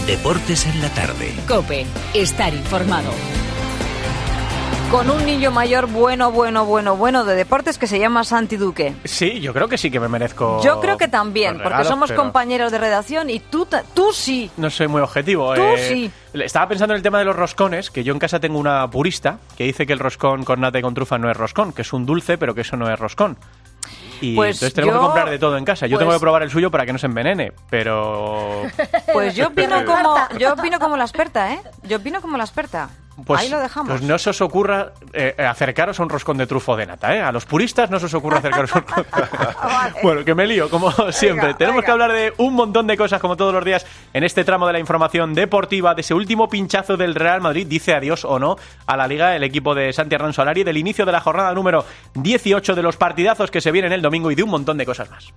Deportes en la tarde. COPE. Estar informado. Con un niño mayor bueno de deportes que se llama Santi Duque. Sí, yo creo que sí que me merezco. Yo creo que también, regalos, porque somos pero compañeros de redacción y tú sí. No soy muy objetivo. Tú sí. Estaba pensando en el tema de los roscones, que yo en casa tengo una purista que dice que el roscón con nata y con trufa no es roscón, que es un dulce, pero que eso no es roscón. Y pues entonces tenemos que comprar de todo en casa. Yo tengo que probar el suyo para que no se envenene, pero... Pues yo opino como la experta, ¿eh? Yo opino como la experta. Pues, ahí lo dejamos. Pues no se os ocurra acercaros a un roscón de trufo de nata, ¿eh? A los puristas no se os ocurra acercaros a un roscón. Vale. Bueno, que me lío, como siempre. Tenemos que hablar de un montón de cosas, como todos los días, en este tramo de la información deportiva, de ese último pinchazo del Real Madrid, dice adiós o no a la Liga, el equipo de Santi Arnau Solari, del inicio de la jornada número 18, de los partidazos que se vienen el domingo y de un montón de cosas más.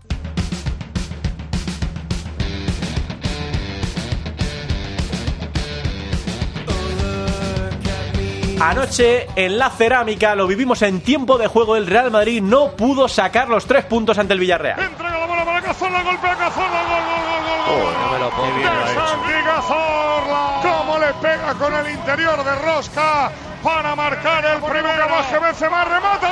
Anoche en la Cerámica lo vivimos en tiempo de juego. El Real Madrid no pudo sacar los 3 puntos ante el Villarreal. Entrega la bola para Cazorla, golpea Cazorla, gol. No me lo puedo De Santi Cazorla. Cómo le pega con el interior de rosca para marcar el primero. Más que Benzema, remata,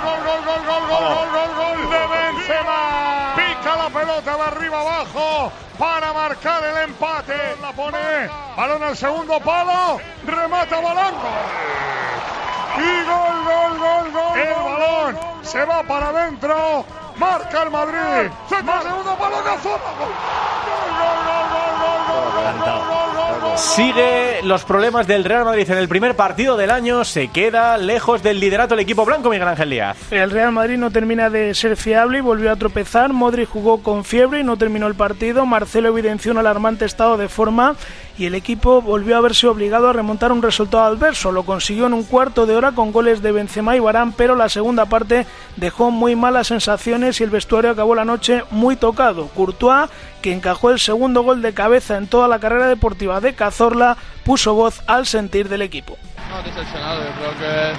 gol de Benzema. Pica la pelota de arriba abajo para marcar el empate. La pone, balón al segundo palo, remata Balón. Y gol. El balón se va para adentro, marca el Madrid. Segundo palo, Cazorla. Sigue los problemas del Real Madrid en el primer partido del año. Se queda lejos del liderato el equipo blanco, Miguel Ángel Díaz. El Real Madrid no termina de ser fiable y volvió a tropezar. Modric jugó con fiebre y no terminó el partido. Marcelo evidenció un alarmante estado de forma y el equipo volvió a verse obligado a remontar un resultado adverso. Lo consiguió en un cuarto de hora con goles de Benzema y Varane, pero la segunda parte dejó muy malas sensaciones y el vestuario acabó la noche muy tocado. Courtois, que encajó el segundo gol de cabeza en toda la carrera deportiva de Cazorla, puso voz al sentir del equipo. No, decepcionado, yo creo que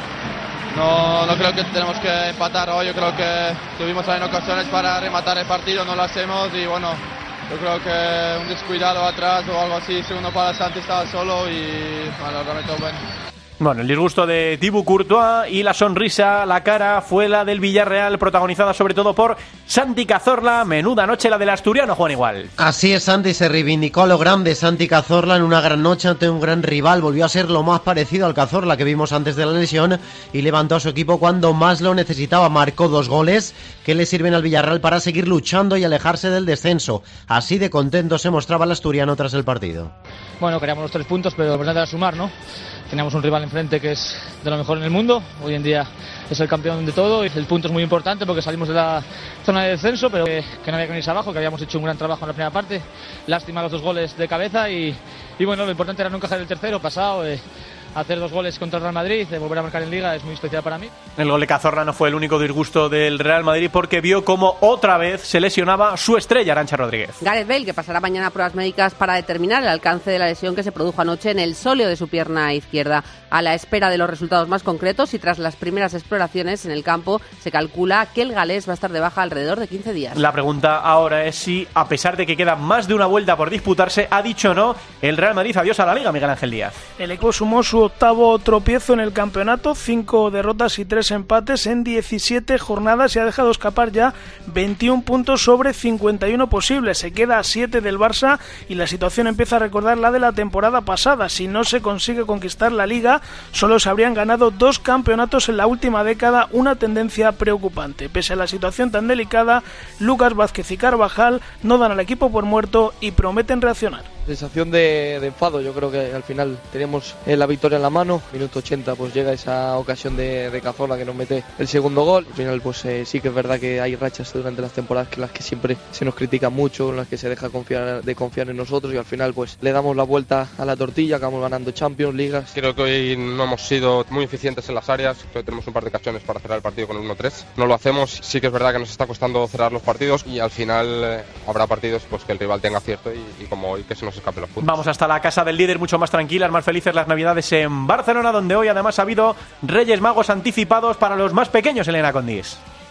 no creo que tenemos que empatar hoy. Yo creo que tuvimos también ocasiones para rematar el partido, no lo hacemos y bueno, yo creo que un descuidado atrás o algo así, segundo para Santi estaba solo y bueno, realmente bueno. Bueno, el disgusto de Thibaut Courtois y la sonrisa, la cara, fue la del Villarreal, protagonizada sobre todo por Santi Cazorla. Menuda noche la del asturiano, Juan Igual. Así es, Santi, se reivindicó a lo grande Santi Cazorla en una gran noche ante un gran rival. Volvió a ser lo más parecido al Cazorla que vimos antes de la lesión y levantó a su equipo cuando más lo necesitaba. Marcó 2 goles que le sirven al Villarreal para seguir luchando y alejarse del descenso. Así de contento se mostraba el asturiano tras el partido. Bueno, queríamos los 3 puntos, pero lo importante era sumar, ¿no? Teníamos un rival enfrente que es de lo mejor en el mundo, hoy en día es el campeón de todo y el punto es muy importante porque salimos de la zona de descenso, pero que no había que venirse abajo, que habíamos hecho un gran trabajo en la primera parte, lástima los 2 goles de cabeza y bueno, lo importante era no encajar el tercero pasado, hacer 2 goles contra el Real Madrid, de volver a marcar en Liga es muy especial para mí. El gol de Cazorla no fue el único disgusto del Real Madrid porque vio como otra vez se lesionaba su estrella, Arantxa Rodríguez. Gareth Bale, que pasará mañana a pruebas médicas para determinar el alcance de la lesión que se produjo anoche en el sóleo de su pierna izquierda. A la espera de los resultados más concretos y tras las primeras exploraciones en el campo, se calcula que el galés va a estar de baja alrededor de 15 días. La pregunta ahora es si, a pesar de que queda más de una vuelta por disputarse, ha dicho o no el Real Madrid adiós a la Liga, Miguel Ángel Díaz. El equipo sumó su octavo tropiezo en el campeonato, 5 derrotas y 3 empates en 17 jornadas y ha dejado escapar ya 21 puntos sobre 51 posibles. Se queda a 7 del Barça y la situación empieza a recordar la de la temporada pasada. Si no se consigue conquistar la Liga, solo se habrían ganado 2 campeonatos en la última década, una tendencia preocupante. Pese a la situación tan delicada, Lucas Vázquez y Carvajal no dan al equipo por muerto y prometen reaccionar. Sensación de enfado, yo creo que al final tenemos la victoria en la mano, minuto 80 pues llega esa ocasión de Cazorla que nos mete el segundo gol, al final pues sí que es verdad que hay rachas durante las temporadas que las que siempre se nos critica mucho, en las que se deja de confiar en nosotros y al final pues le damos la vuelta a la tortilla, acabamos ganando Champions, Ligas. Creo que hoy no hemos sido muy eficientes en las áreas, creo que tenemos un par de cachones para cerrar el partido con el 1-3, no lo hacemos, sí que es verdad que nos está costando cerrar los partidos y al final habrá partidos pues que el rival tenga acierto y como hoy que se nos escape los puntos. Vamos hasta la casa del líder, mucho más tranquilas, más felices las navidades en Barcelona, donde hoy además ha habido Reyes Magos anticipados para los más pequeños, Elena Condis.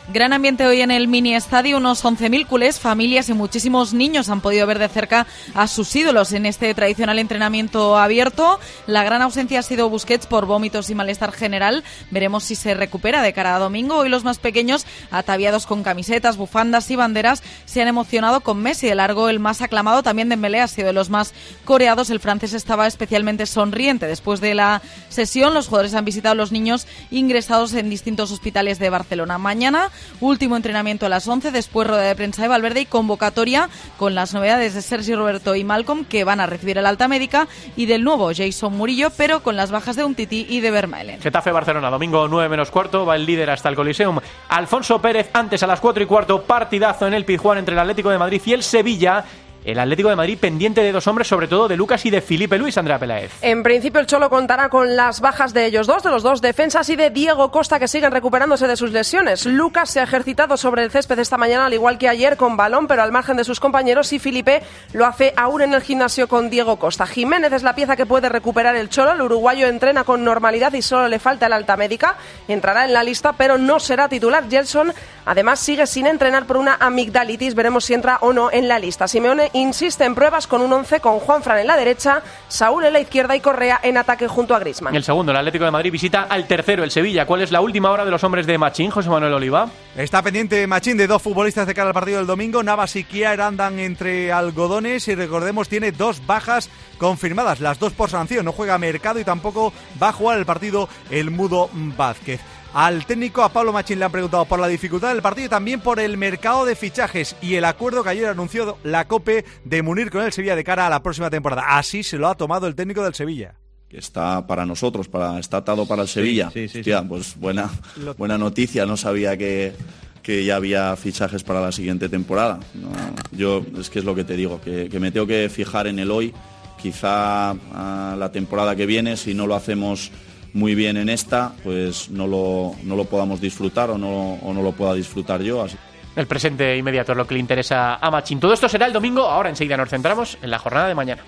Gran ambiente hoy en el mini estadio, unos 11.000 culés, familias y muchísimos niños han podido ver de cerca a sus ídolos en este tradicional entrenamiento abierto. La gran ausencia ha sido Busquets por vómitos y malestar general. Veremos si se recupera de cara a domingo. Hoy los más pequeños, ataviados con camisetas, bufandas y banderas, se han emocionado con Messi de largo, el más aclamado. También Dembélé ha sido de los más coreados. El francés estaba especialmente sonriente. Después de la sesión, los jugadores han visitado a los niños ingresados en distintos hospitales de Barcelona. Mañana, último entrenamiento a las 11, después rueda de prensa de Valverde y convocatoria con las novedades de Sergi Roberto y Malcolm, que van a recibir el alta médica, y del nuevo Jason Murillo, pero con las bajas de Umtiti y de Vermaelen. Getafe-Barcelona, domingo 9:15, va el líder hasta el Coliseum. Alfonso Pérez, antes a las 4:15, partidazo en el Pizjuán entre el Atlético de Madrid y el Sevilla. El Atlético de Madrid pendiente de dos hombres, sobre todo de Lucas y de Filipe Luis, Andrea Peláez. En principio el Cholo contará con las bajas de ellos dos, de los dos defensas, y de Diego Costa, que siguen recuperándose de sus lesiones. Lucas se ha ejercitado sobre el césped esta mañana, al igual que ayer, con balón, pero al margen de sus compañeros, y Filipe lo hace aún en el gimnasio con Diego Costa. Jiménez es la pieza que puede recuperar el Cholo. El uruguayo entrena con normalidad y solo le falta el alta médica. Entrará en la lista, pero no será titular. Gelson, además, sigue sin entrenar por una amigdalitis. Veremos si entra o no en la lista. Simeone insiste en pruebas con un 11 con Juanfran en la derecha, Saúl en la izquierda y Correa en ataque junto a Griezmann. El segundo, el Atlético de Madrid, visita al tercero, el Sevilla. ¿Cuál es la última hora de los hombres de Machín, José Manuel Oliva? Está pendiente Machín de dos futbolistas de cara al partido del domingo. Navas y Kier andan entre algodones y, recordemos, tiene dos bajas confirmadas, las dos por sanción. No juega Mercado y tampoco va a jugar el partido el Mudo Vázquez. Al técnico, a Pablo Machín, le han preguntado por la dificultad del partido y también por el mercado de fichajes y el acuerdo que ayer anunció la COPE de Munir con el Sevilla de cara a la próxima temporada. Así se lo ha tomado el técnico del Sevilla. Está para nosotros, está atado para el Sevilla. Sí. Hostia, pues buena noticia, no sabía que ya había fichajes para la siguiente temporada. No, yo es que es lo que te digo, que me tengo que fijar en el hoy. Quizá a la temporada que viene, si no lo hacemos muy bien en esta, pues no lo podamos disfrutar o no lo pueda disfrutar yo. Así. El presente inmediato es lo que le interesa a Machín. Todo esto será el domingo. Ahora enseguida nos centramos en la jornada de mañana.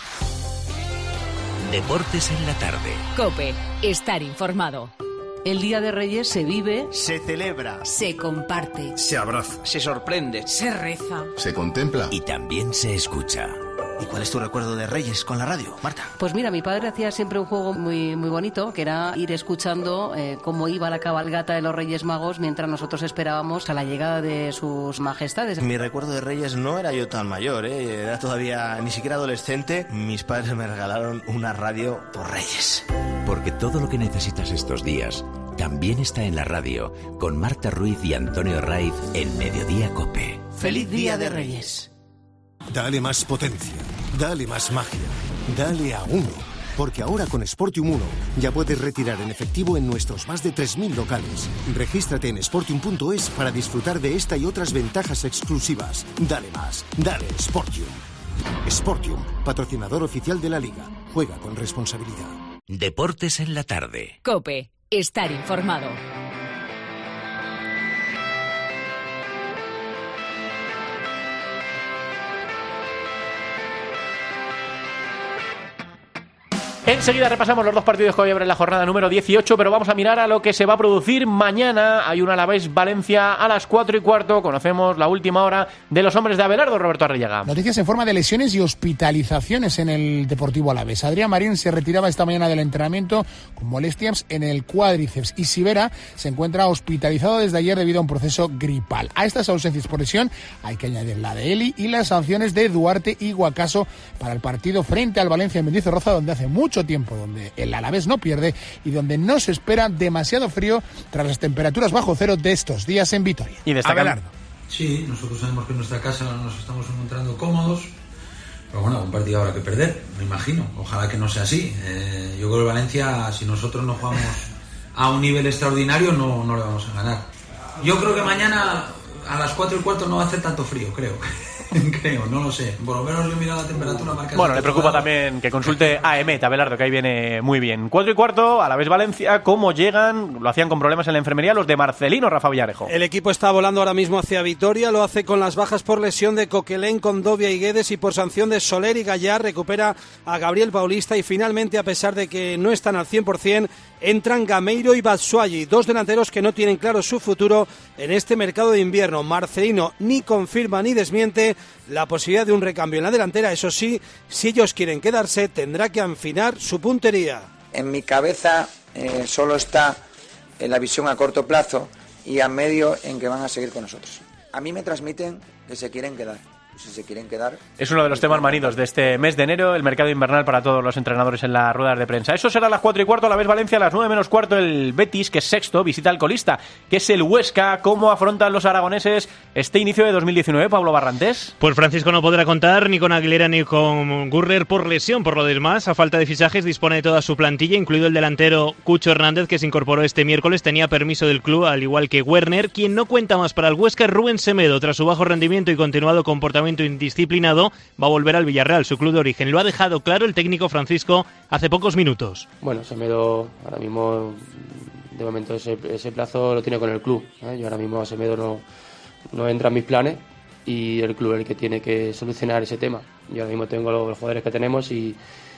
Deportes en la tarde. COPE. Estar informado. El Día de Reyes se vive, se celebra, se comparte, se abraza, se sorprende, se reza, se contempla y también se escucha. ¿Y cuál es tu recuerdo de Reyes con la radio, Marta? Pues mira, mi padre hacía siempre un juego muy bonito, que era ir escuchando cómo iba la cabalgata de los Reyes Magos mientras nosotros esperábamos a la llegada de sus majestades. Mi recuerdo de Reyes no era yo tan mayor, era todavía ni siquiera adolescente. Mis padres me regalaron una radio por Reyes. Porque todo lo que necesitas estos días también está en la radio, con Marta Ruiz y Antonio Raiz en Mediodía COPE. ¡Feliz Día de Reyes! Dale más potencia, dale más magia, dale a uno. Porque ahora con Sportium 1 ya puedes retirar en efectivo en nuestros más de 3.000 locales. Regístrate en sportium.es para disfrutar de esta y otras ventajas exclusivas. Dale más, dale Sportium. Sportium, patrocinador oficial de la Liga. Juega con responsabilidad. Deportes en la tarde. COPE. Estar informado. Enseguida repasamos los dos partidos que hoy abren la jornada número 18, pero vamos a mirar a lo que se va a producir mañana. Hay un Alavés-Valencia a las 4:15. Conocemos la última hora de los hombres de Abelardo, Roberto Arrillaga. Noticias en forma de lesiones y hospitalizaciones en el Deportivo Alavés. Adrián Marín se retiraba esta mañana del entrenamiento con molestias en el cuádriceps y Sivera se encuentra hospitalizado desde ayer debido a un proceso gripal. A estas ausencias por lesión hay que añadir la de Eli y las sanciones de Duarte y Guacaso para el partido frente al Valencia en Mendizorroza, donde hace mucho tiempo, donde el Alavés no pierde y donde no se espera demasiado frío tras las temperaturas bajo cero de estos días en Vitoria. Y destacando. Sí, nosotros sabemos que en nuestra casa nos estamos encontrando cómodos, pero bueno, un partido habrá que perder, me imagino. Ojalá que no sea así. Yo creo que Valencia, si nosotros no jugamos a un nivel extraordinario, no le vamos a ganar. Yo creo que mañana a las 4:15 no va a hacer tanto frío, creo. Creo, no lo sé. Por lo menos yo he mirado la temperatura marcada. Bueno, le preocupa también que consulte a Emet, Abelardo, que ahí viene muy bien. 4:15, Alavés Valencia. ¿Cómo llegan? Lo hacían con problemas en la enfermería los de Marcelino, Rafa Villarejo. El equipo está volando ahora mismo hacia Vitoria. Lo hace con las bajas por lesión de Coquelén, Condovia y Guedes y por sanción de Soler y Gallar. Recupera a Gabriel Paulista y finalmente, a pesar de que no están al 100%, entran Gameiro y Batshuayi, dos delanteros que no tienen claro su futuro en este mercado de invierno. Marcelino ni confirma ni desmiente la posibilidad de un recambio en la delantera. Eso sí, si ellos quieren quedarse, tendrá que afinar su puntería. En mi cabeza solo está la visión a corto plazo y a medio en que van a seguir con nosotros. A mí me transmiten que se quieren quedar. Si se quieren quedar. Es uno de los temas manidos de este mes de enero, el mercado invernal para todos los entrenadores en las ruedas de prensa. Eso será a las 4:15, Alavés Valencia, a las 9:15 el Betis, que es sexto, visita al colista, que es el Huesca. ¿Cómo afrontan los aragoneses este inicio de 2019, Pablo Barrantes? Pues Francisco no podrá contar ni con Aguilera ni con Gurrer por lesión. Por lo demás, a falta de fichajes, dispone de toda su plantilla, incluido el delantero Cucho Hernández, que se incorporó este miércoles. Tenía permiso del club, al igual que Werner. Quien no cuenta más para el Huesca es Rubén Semedo. Tras su bajo rendimiento y continuado comportamiento indisciplinado, va a volver al Villarreal, su club de origen. Lo ha dejado claro el técnico Francisco hace pocos minutos. Bueno, Semedo ahora mismo, de momento ese plazo lo tiene con el club. Yo ahora mismo a Semedo no entra en mis planes y el club es el que tiene que solucionar ese tema. Yo ahora mismo tengo los jugadores que tenemos y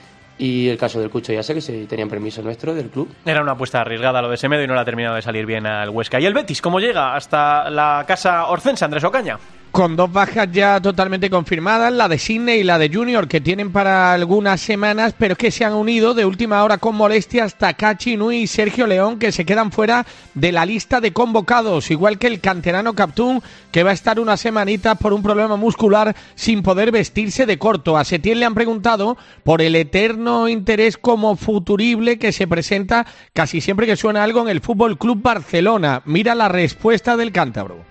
el caso del Cucho ya sé que se tenían permiso nuestro del club. Era una apuesta arriesgada lo de Semedo y no le ha terminado de salir bien al Huesca. ¿Y el Betis cómo llega hasta la casa orcense, Andrés Ocaña? Con dos bajas ya totalmente confirmadas, la de Sidney y la de Junior, que tienen para algunas semanas, pero es que se han unido de última hora con molestias Takachi Nui y Sergio León, que se quedan fuera de la lista de convocados, igual que el canterano Captún, que va a estar unas semanitas por un problema muscular sin poder vestirse de corto. A Setién le han preguntado por el eterno interés como futurible que se presenta casi siempre que suena algo en el Fútbol Club Barcelona. Mira la respuesta del cántabro.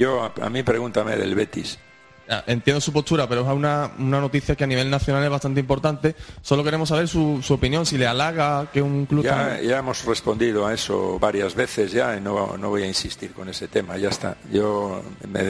A mí pregúntame del Betis. Entiendo su postura, pero es una noticia que a nivel nacional es bastante importante. Solo queremos saber su opinión, si le halaga que un club... Ya hemos respondido a eso varias veces ya y no voy a insistir con ese tema, ya está. Yo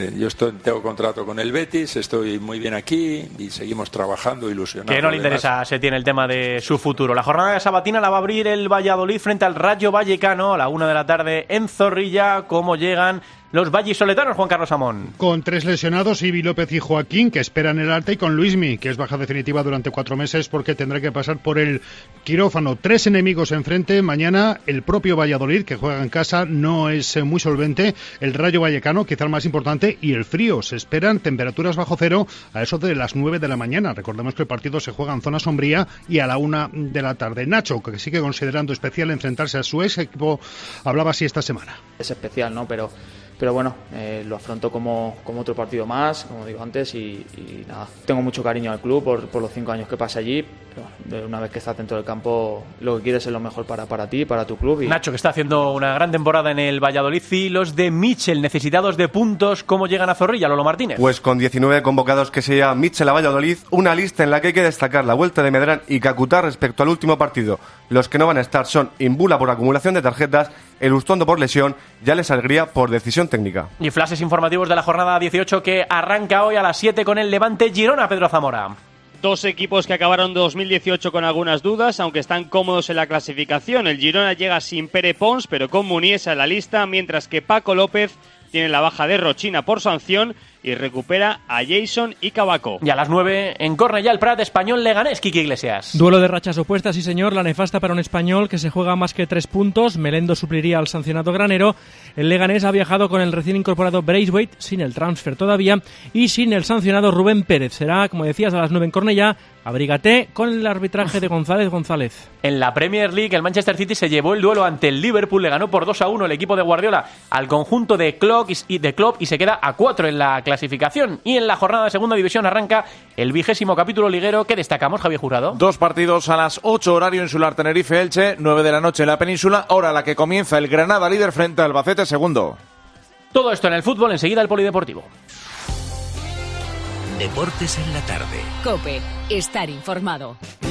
tengo contrato con el Betis, estoy muy bien aquí y seguimos trabajando, ilusionados. Que no le interesa, se tiene el tema de su futuro. La jornada de sabatina la va a abrir el Valladolid frente al Rayo Vallecano a la 1:00 p.m. en Zorrilla. ¿Cómo llegan los vallisoletanos, Juan Carlos Amón? Con 3 lesionados, Ibi López y Joaquín, que esperan el alta, y con Luismi, que es baja definitiva durante 4 meses porque tendrá que pasar por el quirófano. 3 enemigos enfrente. Mañana el propio Valladolid, que juega en casa, no es muy solvente. El Rayo Vallecano, quizá el más importante, y el frío. Se esperan temperaturas bajo cero a eso de las 9 de la mañana. Recordemos que el partido se juega en zona sombría y a la 1:00 p.m. Nacho, que sigue considerando especial enfrentarse a su ex equipo, hablaba así esta semana. Es especial, ¿no? Pero bueno, lo afronto como otro partido más, como digo antes, y nada. Tengo mucho cariño al club por los 5 años que pasé allí, pero una vez que estás dentro del campo, lo que quieres es lo mejor para ti, para tu club. Nacho, que está haciendo una gran temporada en el Valladolid, y los de Mitchell, necesitados de puntos, ¿cómo llegan a Zorrilla, Lolo Martínez? Pues con 19 convocados que se llama Mitchell a Valladolid, una lista en la que hay que destacar la vuelta de Medrán y Kakutar respecto al último partido. Los que no van a estar son Imbula por acumulación de tarjetas, el Ustondo por lesión y Alex Alegría por decisión técnica. Y flashes informativos de la jornada 18 que arranca hoy a las 7 con el Levante Girona, Pedro Zamora. 2 equipos que acabaron 2018 con algunas dudas, aunque están cómodos en la clasificación. El Girona llega sin Pere Pons, pero con Muniesa en la lista, mientras que Paco López tiene la baja de Rochina por sanción y recupera a Jason y Cavaco. Y a las 9 en Cornellà, el Prat, Español Leganés, Quique Iglesias. Duelo de rachas opuestas, sí señor, la nefasta para un Español que se juega más que 3 puntos. Melendo supliría al sancionado granero. El Leganés ha viajado con el recién incorporado Braithwaite, sin el transfer todavía, y sin el sancionado Rubén Pérez. Será, como decías, a las 9 en Cornellà. Abrígate con el arbitraje de González. En la Premier League, el Manchester City se llevó el duelo ante el Liverpool, le ganó por 2-1 el equipo de Guardiola al conjunto de Klopp y se queda a 4 en la clasificación. Y en la jornada de segunda división arranca el 20º capítulo liguero. ¿Qué destacamos, Javier Jurado? 2 partidos a las 8, horario insular, Tenerife-Elche, 9 de la noche en la península, hora a la que comienza el Granada líder frente al Albacete segundo. Todo esto en el fútbol, enseguida el polideportivo. Deportes en la tarde. COPE, estar informado.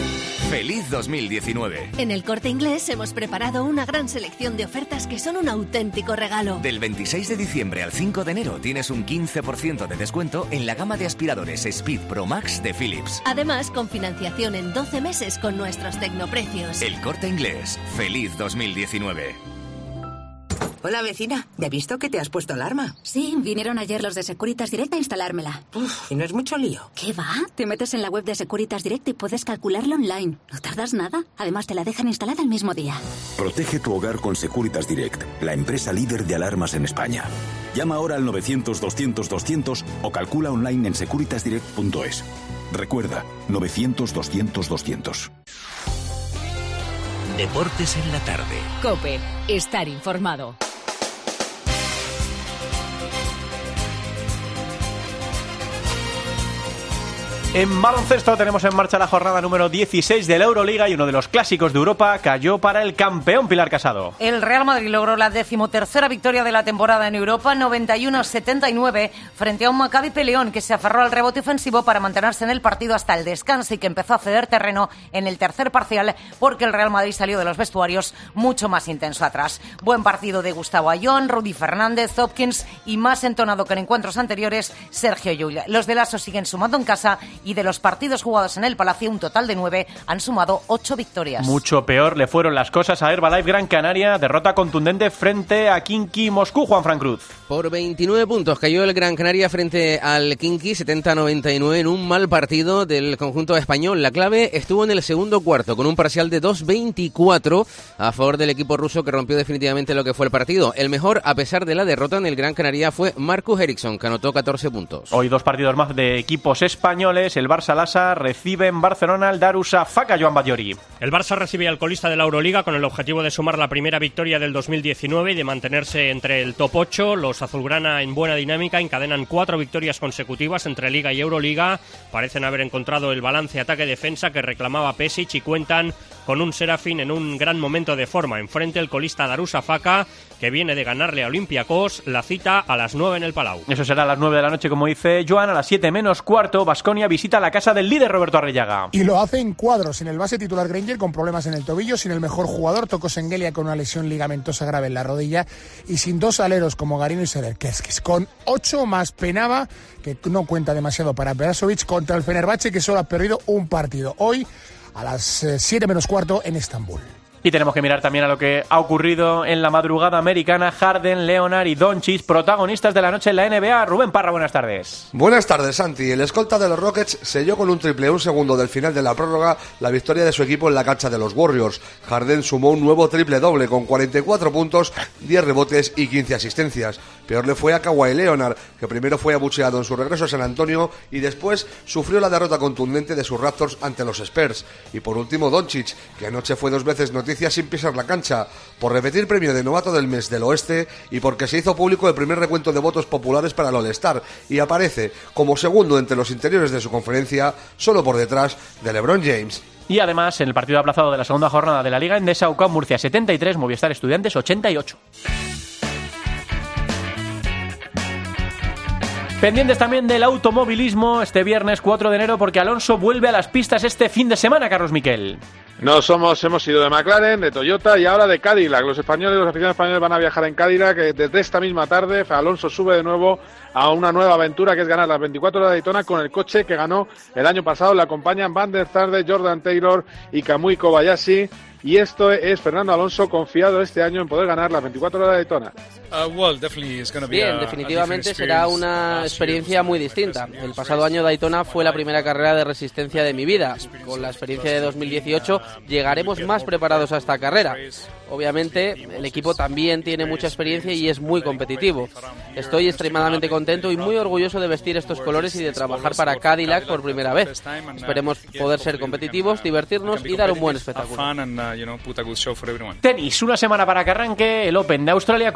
¡Feliz 2019! En El Corte Inglés hemos preparado una gran selección de ofertas que son un auténtico regalo. Del 26 de diciembre al 5 de enero tienes un 15% de descuento en la gama de aspiradores Speed Pro Max de Philips. Además, con financiación en 12 meses con nuestros tecnoprecios. El Corte Inglés. ¡Feliz 2019! Hola, vecina. ¿Ya he visto que te has puesto alarma? Sí, vinieron ayer los de Securitas Direct a instalármela. ¿Y no es mucho lío? ¿Qué va? Te metes en la web de Securitas Direct y puedes calcularlo online. No tardas nada. Además, te la dejan instalada el mismo día. Protege tu hogar con Securitas Direct, la empresa líder de alarmas en España. Llama ahora al 900-200-200 o calcula online en securitasdirect.es. Recuerda, 900-200-200. Deportes en la tarde. COPE. Estar informado. En baloncesto tenemos en marcha la jornada número 16 de la Euroliga y uno de los clásicos de Europa cayó para el campeón Pilar Casado. El Real Madrid logró la 13ª victoria de la temporada en Europa, 91-79, frente a un Maccabi peleón que se aferró al rebote ofensivo para mantenerse en el partido hasta el descanso y que empezó a ceder terreno en el tercer parcial porque el Real Madrid salió de los vestuarios mucho más intenso atrás. Buen partido de Gustavo Ayón, Rudy Fernández, Hopkins y más entonado que en encuentros anteriores, Sergio Llull. Los de Lasso siguen sumando en casa y de los partidos jugados en el Palacio, un total de 9, han sumado 8 victorias. Mucho peor le fueron las cosas a Herbalife Gran Canaria, derrota contundente frente a Khimki Moscú. Juan Fran Cruz. Por 29 puntos cayó el Gran Canaria frente al Khimki, 70-99 en un mal partido del conjunto español. La clave estuvo en el segundo cuarto con un parcial de 2-24 a favor del equipo ruso que rompió definitivamente lo que fue el partido. El mejor, a pesar de la derrota en el Gran Canaria, fue Marcus Eriksson, que anotó 14 puntos. Hoy 2 partidos más de equipos españoles. El Barça Lassa recibe en Barcelona al Darussafaka. Joan Batllori. El Barça recibe al colista de la Euroliga con el objetivo de sumar la primera victoria del 2019 y de mantenerse entre el top 8. Los azulgrana en buena dinámica encadenan 4 victorias consecutivas entre Liga y Euroliga. Parecen haber encontrado el balance ataque-defensa que reclamaba Pesic y cuentan con un Serafín en un gran momento de forma. Enfrente el colista Darussafaka, que viene de ganarle a Olympiacos. La cita a las 9 en el Palau. Eso será a las 9 de la noche, como dice Joan. A las 7 menos cuarto, Baskonia visita la casa del líder Roberto Arrellaga. Y lo hace en cuadros, sin el base titular Granger con problemas en el tobillo, sin el mejor jugador Toko Sengelia con una lesión ligamentosa grave en la rodilla y sin 2 aleros como Garino y Sererkeskis. Con 8 más Penava, que no cuenta demasiado para Perasovic, contra el Fenerbahce, que solo ha perdido un partido. Hoy a las 7 menos cuarto en Estambul. Y tenemos que mirar también a lo que ha ocurrido en la madrugada americana. Harden, Leonard y Doncic, protagonistas de la noche en la NBA. Rubén Parra, buenas tardes. Buenas tardes, Santi. El escolta de los Rockets selló con un triple un segundo del final de la prórroga la victoria de su equipo en la cancha de los Warriors. Harden sumó un nuevo triple doble con 44 puntos, 10 rebotes y 15 asistencias. Peor le fue a Kawhi Leonard, que primero fue abucheado en su regreso a San Antonio y después sufrió la derrota contundente de sus Raptors ante los Spurs. Y por último, Doncic, que anoche fue 2 veces noticia sin pisar la cancha, por repetir premio de novato del mes del oeste y porque se hizo público el primer recuento de votos populares para el All-Star y aparece como segundo entre los interiores de su conferencia, solo por detrás de LeBron James. Y además, en el partido aplazado de la segunda jornada de la Liga Endesa, UCAM Murcia 73, Movistar Estudiantes 88. Pendientes también del automovilismo este viernes 4 de enero porque Alonso vuelve a las pistas este fin de semana, Carlos Miquel. Hemos ido de McLaren, de Toyota y ahora de Cadillac. Los aficionados españoles van a viajar en Cadillac. Desde esta misma tarde Alonso sube de nuevo a una nueva aventura que es ganar las 24 horas de Daytona con el coche que ganó el año pasado. Le acompañan Van der Starde, Jordan Taylor y Kamui Kobayashi. Y esto es Fernando Alonso confiado este año en poder ganar las 24 horas de Daytona. Bien, definitivamente será una experiencia muy distinta. El pasado año Daytona fue la primera carrera de resistencia de mi vida. Con la experiencia de 2018 llegaremos más preparados a esta carrera. Obviamente el equipo también tiene mucha experiencia y es muy competitivo. Estoy extremadamente contento y muy orgulloso de vestir estos colores y de trabajar para Cadillac por primera vez. Esperemos poder ser competitivos, divertirnos y dar un buen espectáculo. Tenis, una semana para que arranque el Open de Australia. ¿Cómo están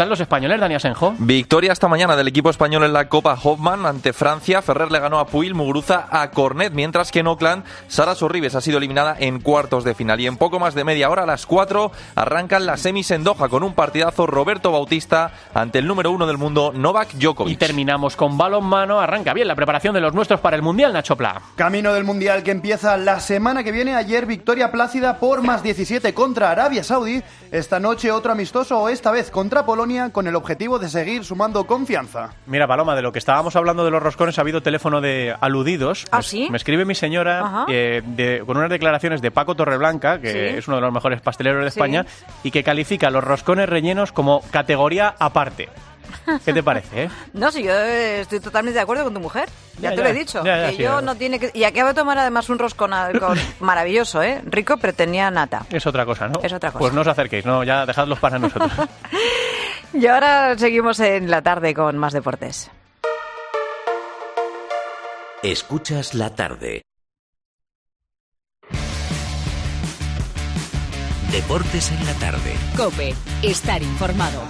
los españoles, Dani Asenjo? Victoria esta mañana del equipo español en la Copa Hoffman ante Francia. Ferrer le ganó a Puig, Muguruza a Cornet, mientras que en Auckland Sara Sorribes ha sido eliminada en cuartos de final. Y en poco más de media hora, a las 4, arrancan las semis en Doha con un partidazo. Roberto Bautista ante el número 1 del mundo, Novak Djokovic. Y terminamos con balonmano. Arranca bien la preparación de los nuestros para el Mundial, Nacho Pla. Camino del Mundial que empieza la semana que viene. Ayer victoria plácida por +17 contra Arabia Saudí. Esta noche otro amistoso, esta vez contra Polonia, con el objetivo de seguir sumando confianza. Mira, Paloma, de lo que estábamos hablando de los roscones, ha habido teléfono de aludidos. ¿Ah, sí? Me escribe mi señora con unas declaraciones de Paco Torreblanca, que es uno de los mejores pasteleros de España, y que califica los roscones rellenos como categoría aparte. ¿Qué te parece, No, sí, yo estoy totalmente de acuerdo con tu mujer. Ya te lo he dicho. No tiene que... Y acabo de tomar además un roscón maravilloso, rico, pero tenía nata. Es otra cosa, ¿no? Es otra cosa. Pues no os acerquéis, no, ya dejadlos para nosotros. Y ahora seguimos en la tarde con más deportes. Escuchas la tarde. Deportes en la tarde. COPE. Estar informado.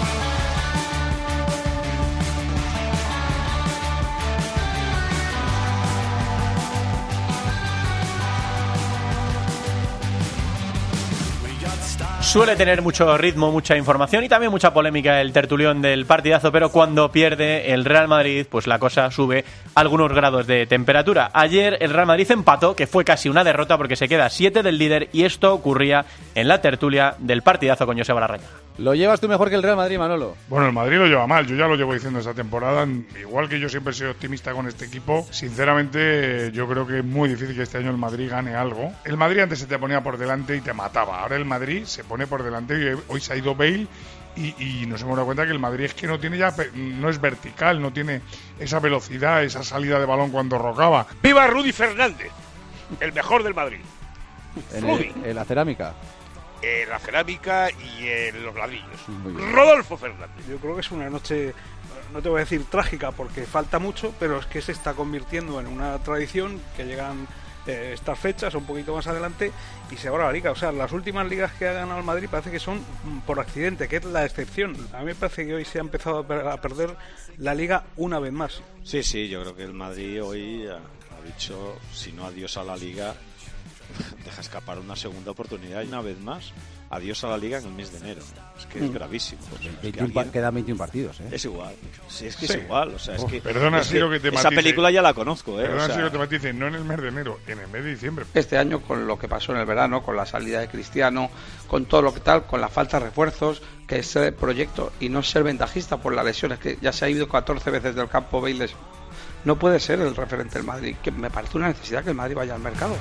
Suele tener mucho ritmo, mucha información y también mucha polémica el tertulión del partidazo, pero cuando pierde el Real Madrid, pues la cosa sube algunos grados de temperatura. Ayer el Real Madrid empató, que fue casi una derrota porque se queda 7 del líder, y esto ocurría en la tertulia del partidazo con Joseba Larrañaga. ¿Lo llevas tú mejor que el Real Madrid, Manolo? Bueno, el Madrid lo lleva mal, yo ya lo llevo diciendo esta temporada. Igual que yo siempre he sido optimista con este equipo, sinceramente yo creo que es muy difícil que este año el Madrid gane algo. El Madrid antes se te ponía por delante y te mataba, ahora el Madrid se pone por delante y hoy se ha ido Bale y nos hemos dado cuenta que el Madrid es que no es vertical, no tiene esa velocidad, esa salida de balón cuando rocaba. ¡Viva Rudy Fernández! El mejor del Madrid. En la cerámica. La cerámica y en los ladrillos. Rodolfo Fernández. Yo creo que es una noche, no te voy a decir trágica porque falta mucho, pero es que se está convirtiendo en una tradición que llegan estas fechas un poquito más adelante y se va a la liga. O sea, las últimas ligas que ha ganado el Madrid parece que son por accidente, que es la excepción. A mí me parece que hoy se ha empezado a perder la liga una vez más. Sí, yo creo que el Madrid hoy ha dicho, si no adiós a la liga, deja escapar una segunda oportunidad y una vez más adiós a la liga en el mes de enero. Es que es gravísimo. Quedan 21 partidos, Es igual. Sí, es que es igual. O sea, es que, perdona, es que esa película ya la conozco, Perdona, o sea, si lo te matice, no en el mes de enero, en el mes de diciembre. Este año, con lo que pasó en el verano, con la salida de Cristiano, con todo lo que tal, con la falta de refuerzos, que es el proyecto, y no ser ventajista por las lesiones, que ya se ha ido 14 veces del campo Bale, no puede ser el referente del Madrid, que me parece una necesidad que el Madrid vaya al mercado.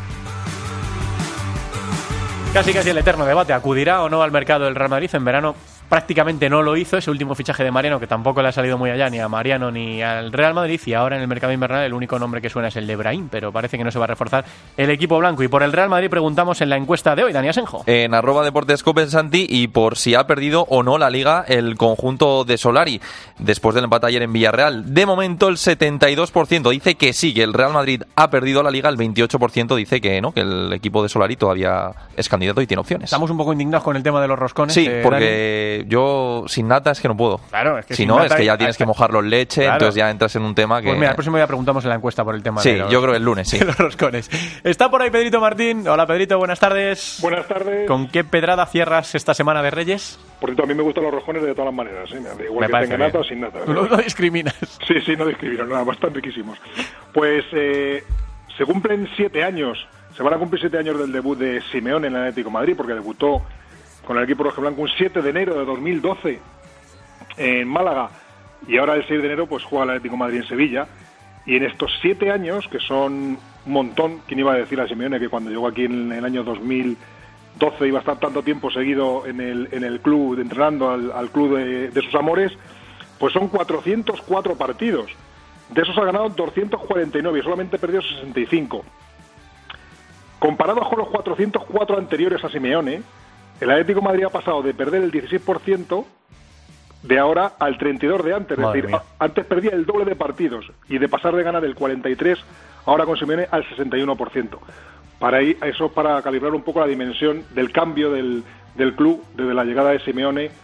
Casi el eterno debate, ¿acudirá o no al mercado el Real Madrid en verano? Prácticamente no lo hizo, ese último fichaje de Mariano, que tampoco le ha salido muy allá ni a Mariano ni al Real Madrid, y ahora en el mercado invernal el único nombre que suena es el de Brahim, pero parece que no se va a reforzar el equipo blanco. Y por el Real Madrid preguntamos en la encuesta de hoy, Dani Asenjo. En @deportescope Santi, y por si ha perdido o no la liga el conjunto de Solari después del empate ayer en Villarreal. De momento el 72% dice que sí, que el Real Madrid ha perdido la liga, el 28% dice que no, que el equipo de Solari todavía es candidato y tiene opciones. Estamos un poco indignados con el tema de los roscones. Sí, porque yo sin nata es que no puedo. Claro, es que si no, es que ya tienes que mojarlo en leche, entonces ya entras en un tema que... Pues mira, el próximo día preguntamos en la encuesta por el tema sí, de los... yo creo que el lunes, sí. de los roscones. Está por ahí Pedrito Martín. Hola Pedrito, buenas tardes. Buenas tardes. ¿Con qué pedrada cierras esta semana de Reyes? Por cierto, a mí me gustan los roscones de todas las maneras, me da igual que tenga nata o sin nata. No discriminas. Sí, no discrimino, nada, están riquísimos. Pues se cumplen 7 años, se van a cumplir 7 años del debut de Simeone en el Atlético de Madrid, porque debutó con el equipo rojiblanco un 7 de enero de 2012 en Málaga, y ahora el 6 de enero pues juega el Atlético de Madrid en Sevilla. Y en estos 7 años, que son un montón, ¿quién iba a decir a Simeone que cuando llegó aquí en el año 2012 iba a estar tanto tiempo seguido en el club, entrenando al club de sus amores? Pues son 404 partidos. De esos ha ganado 249 y solamente perdió 65. Comparados con los 404 anteriores a Simeone, el Atlético de Madrid ha pasado de perder el 16% de ahora al 32% de antes. Madre es decir, mía. antes perdía el doble de partidos, y de pasar de ganar el 43% ahora con Simeone al 61%. Eso es para calibrar un poco la dimensión del cambio del club desde la llegada de Simeone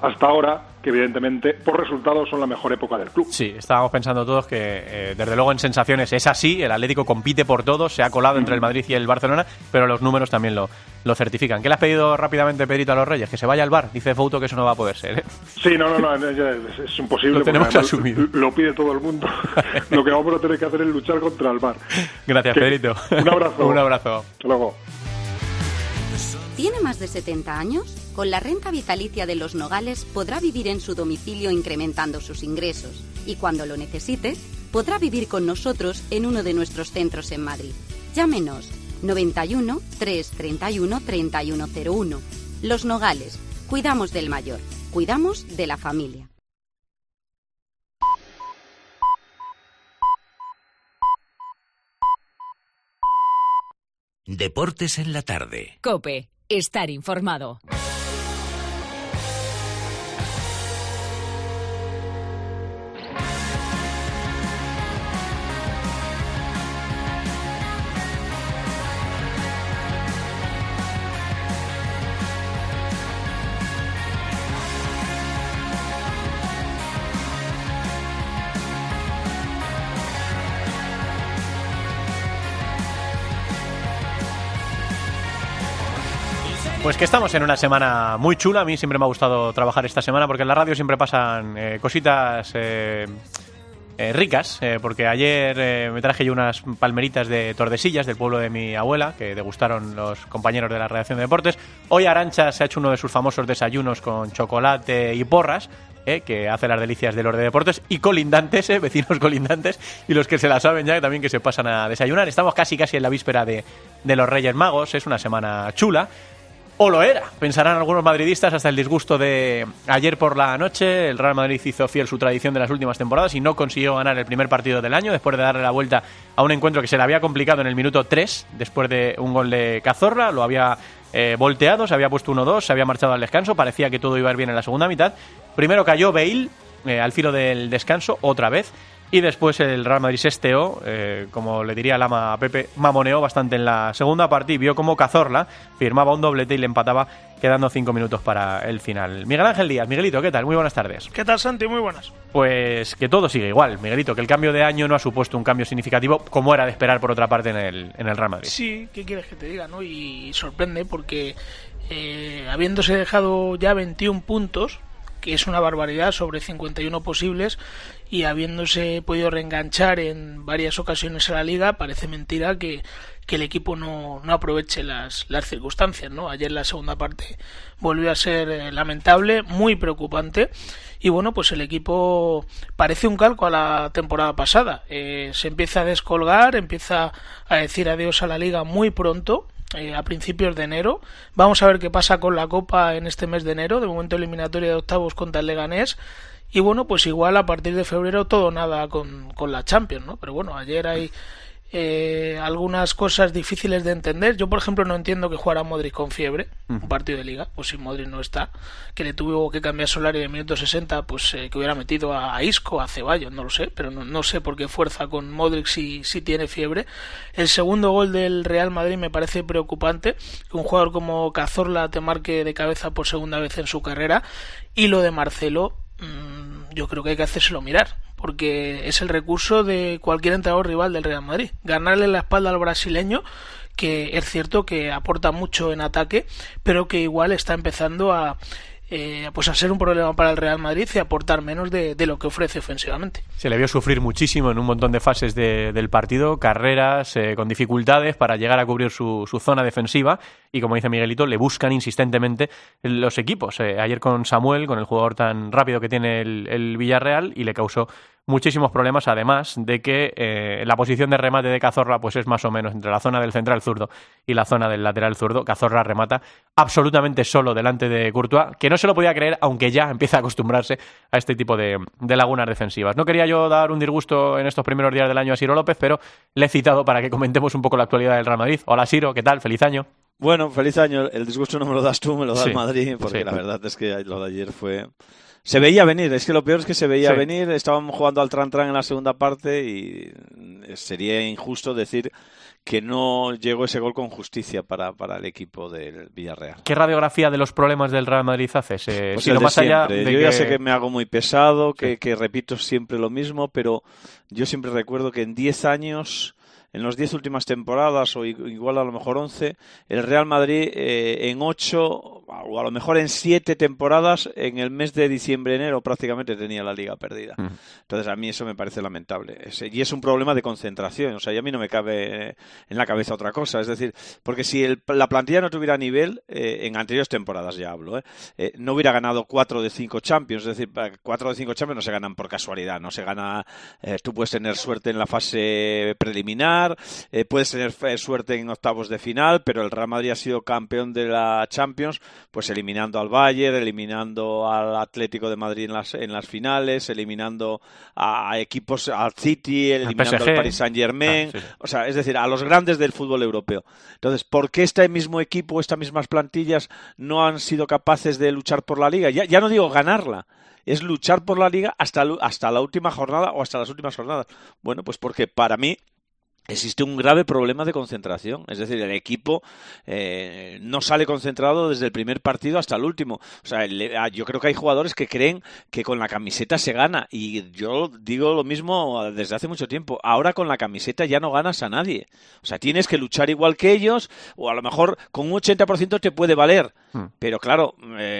hasta ahora, que evidentemente por resultados son la mejor época del club. Sí, estábamos pensando todos que desde luego en sensaciones es así, el Atlético compite por todo, se ha colado entre el Madrid y el Barcelona, pero los números también lo certifican. ¿Qué le has pedido rápidamente, Pedrito, a los Reyes? Que se vaya al bar. Dice Fouto que eso no va a poder ser, ¿eh? Sí, no, es imposible. Lo tenemos asumido. Lo pide todo el mundo. Lo que vamos a tener que hacer es luchar contra el bar. Gracias, Pedrito. Un abrazo. Un abrazo. Hasta luego. ¿Tiene más de 70 años? Con la renta vitalicia de Los Nogales podrá vivir en su domicilio incrementando sus ingresos y cuando lo necesite, podrá vivir con nosotros en uno de nuestros centros en Madrid. Llámenos 91 331 3101. Los Nogales. Cuidamos del mayor. Cuidamos de la familia. Deportes en la tarde. COPE. Estar informado. Pues que estamos en una semana muy chula. A mí siempre me ha gustado trabajar esta semana porque en la radio siempre pasan cositas ricas, porque ayer me traje yo unas palmeritas de Tordesillas, del pueblo de mi abuela, que degustaron los compañeros de la redacción de deportes. Hoy Arantxa se ha hecho uno de sus famosos desayunos con chocolate y porras, que hace las delicias de los de deportes, y colindantes, vecinos colindantes, y los que se la saben ya también que se pasan a desayunar. Estamos casi en la víspera de los Reyes Magos. Es una semana chula. O lo era, pensarán algunos madridistas, hasta el disgusto de ayer por la noche. El Real Madrid hizo fiel su tradición de las últimas temporadas y no consiguió ganar el primer partido del año después de darle la vuelta a un encuentro que se le había complicado en el minuto 3 después de un gol de Cazorla. Lo había volteado, se había puesto 1-2, se había marchado al descanso, parecía que todo iba a ir bien en la segunda mitad. Primero cayó Bale al filo del descanso, otra vez. Y después el Real Madrid se esteó, como le diría el ama a Pepe, mamoneó bastante en la segunda parte y vio como Cazorla firmaba un doblete y le empataba quedando 5 minutos para el final. Miguel Ángel Díaz, Miguelito, ¿qué tal? Muy buenas tardes. ¿Qué tal, Santi? Muy buenas. Pues que todo sigue igual, Miguelito, que el cambio de año no ha supuesto un cambio significativo como era de esperar por otra parte en el Real Madrid. Sí, ¿qué quieres que te diga, no? Y sorprende porque habiéndose dejado ya 21 puntos, que es una barbaridad, sobre 51 posibles, y habiéndose podido reenganchar en varias ocasiones a la Liga, parece mentira que el equipo no aproveche las circunstancias, ¿no? Ayer la segunda parte volvió a ser lamentable, muy preocupante, y bueno, pues el equipo parece un calco a la temporada pasada. Se empieza a descolgar, empieza a decir adiós a la Liga muy pronto, a principios de enero. Vamos a ver qué pasa con la Copa en este mes de enero, de momento eliminatoria de octavos contra el Leganés, y bueno, pues igual a partir de febrero todo o nada con la Champions, ¿no? Pero bueno, ayer hay algunas cosas difíciles de entender. Yo, por ejemplo, no entiendo que jugara Modric con fiebre un partido de Liga, pues si Modric no está, que le tuvo que cambiar Solari en el minuto 60, pues que hubiera metido a Isco, a Ceballos, no lo sé, pero no sé por qué fuerza con Modric si tiene fiebre. El segundo gol del Real Madrid me parece preocupante, que un jugador como Cazorla te marque de cabeza por segunda vez en su carrera, y lo de Marcelo, yo creo que hay que hacérselo mirar, porque es el recurso de cualquier entrenador rival del Real Madrid, ganarle la espalda al brasileño, que es cierto que aporta mucho en ataque, pero que igual está empezando a ser un problema para el Real Madrid y aportar menos de lo que ofrece ofensivamente. Se le vio sufrir muchísimo en un montón de fases del partido, carreras con dificultades para llegar a cubrir su zona defensiva, y como dice Miguelito, le buscan insistentemente los equipos. Ayer con Samuel, con el jugador tan rápido que tiene el Villarreal, y le causó muchísimos problemas, además de que la posición de remate de Cazorla pues es más o menos entre la zona del central zurdo y la zona del lateral zurdo. Cazorla remata absolutamente solo delante de Courtois, que no se lo podía creer, aunque ya empieza a acostumbrarse a este tipo de lagunas defensivas. No quería yo dar un disgusto en estos primeros días del año a Siro López, pero le he citado para que comentemos un poco la actualidad del Real Madrid. Hola Siro, ¿qué tal? Feliz año. Bueno, feliz año. El disgusto no me lo das tú, me lo da el Madrid, porque sí. La verdad es que lo de ayer fue... Se veía venir, es que lo peor es que se veía venir. Estábamos jugando al tran-tran en la segunda parte y sería injusto decir que no llegó ese gol con justicia para el equipo del Villarreal. ¿Qué radiografía de los problemas del Real Madrid haces? Pues sino más allá de yo ya sé que me hago muy pesado, que repito siempre lo mismo, pero yo siempre recuerdo que en 10 años... En las 10 últimas temporadas, o igual a lo mejor 11, el Real Madrid en 8 o a lo mejor en 7 temporadas, en el mes de diciembre-enero prácticamente tenía la Liga perdida. Entonces a mí eso me parece lamentable. Y es un problema de concentración. O sea, y a mí no me cabe en la cabeza otra cosa. Es decir, porque si la plantilla no tuviera nivel, en anteriores temporadas ya hablo, no hubiera ganado 4 de 5 Champions. Es decir, 4 de 5 Champions no se ganan por casualidad. No se gana... tú puedes tener suerte en la fase preliminar, puedes tener suerte en octavos de final, pero el Real Madrid ha sido campeón de la Champions, pues eliminando al Bayern, eliminando al Atlético de Madrid en las finales, eliminando a equipos, al City, eliminando al Paris Saint-Germain, o sea, es decir, a los grandes del fútbol europeo. Entonces, ¿por qué este mismo equipo, estas mismas plantillas no han sido capaces de luchar por la Liga? Ya no digo ganarla, es luchar por la Liga hasta la última jornada o hasta las últimas jornadas. Bueno, pues porque para mí existe un grave problema de concentración. Es decir, el equipo no sale concentrado desde el primer partido hasta el último. O sea, yo creo que hay jugadores que creen que con la camiseta se gana. Y yo digo lo mismo desde hace mucho tiempo. Ahora con la camiseta ya no ganas a nadie. O sea, tienes que luchar igual que ellos, o a lo mejor con un 80% te puede valer. Pero claro,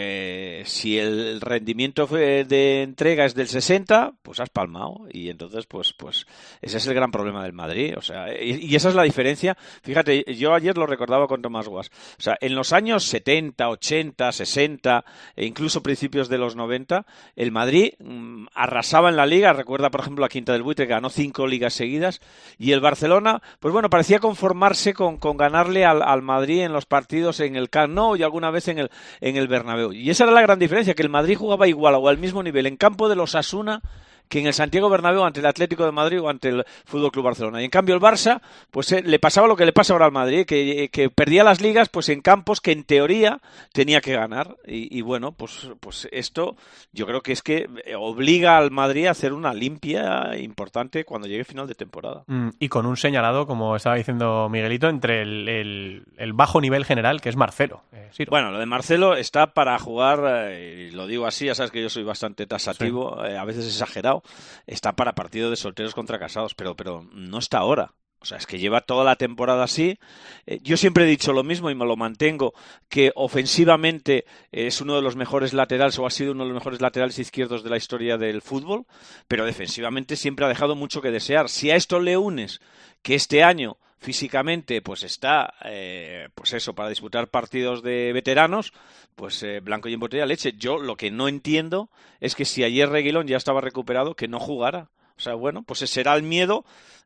si el rendimiento de entrega es del 60%, pues has palmado. Y entonces, pues ese es el gran problema del Madrid. O sea, y esa es la diferencia. Fíjate, yo ayer lo recordaba con Tomás Guas. O sea, en los años 70, 80, 60 e incluso principios de los 90, el Madrid arrasaba en la Liga. Recuerda, por ejemplo, la Quinta del Buitre, que ganó 5 ligas seguidas. Y el Barcelona, pues bueno, parecía conformarse con ganarle al Madrid en los partidos en el Camp Nou y alguna vez en el Bernabéu. Y esa era la gran diferencia, que el Madrid jugaba igual o al mismo nivel en campo de los Osasuna que en el Santiago Bernabéu ante el Atlético de Madrid o ante el Fútbol Club Barcelona. Y en cambio el Barça, pues le pasaba lo que le pasa ahora al Madrid, que perdía las ligas pues en campos que en teoría tenía que ganar. Y bueno, pues esto yo creo que es que obliga al Madrid a hacer una limpia importante cuando llegue final de temporada. Y con un señalado, como estaba diciendo Miguelito, entre el bajo nivel general, que es Marcelo. Bueno, lo de Marcelo está para jugar, y lo digo así, ya sabes que yo soy bastante tasativo, a veces exagerado. Está para partido de solteros contra casados, pero no está ahora. O sea, es que lleva toda la temporada así. Yo siempre he dicho lo mismo y me lo mantengo, que ofensivamente es uno de los mejores laterales, o ha sido uno de los mejores laterales izquierdos de la historia del fútbol, pero defensivamente siempre ha dejado mucho que desear. Si a esto le unes que este año físicamente pues está pues eso, para disputar partidos de veteranos, pues blanco y en botella leche. Yo lo que no entiendo es que si ayer Reguilón ya estaba recuperado, que no jugara. O sea, bueno, pues será el miedo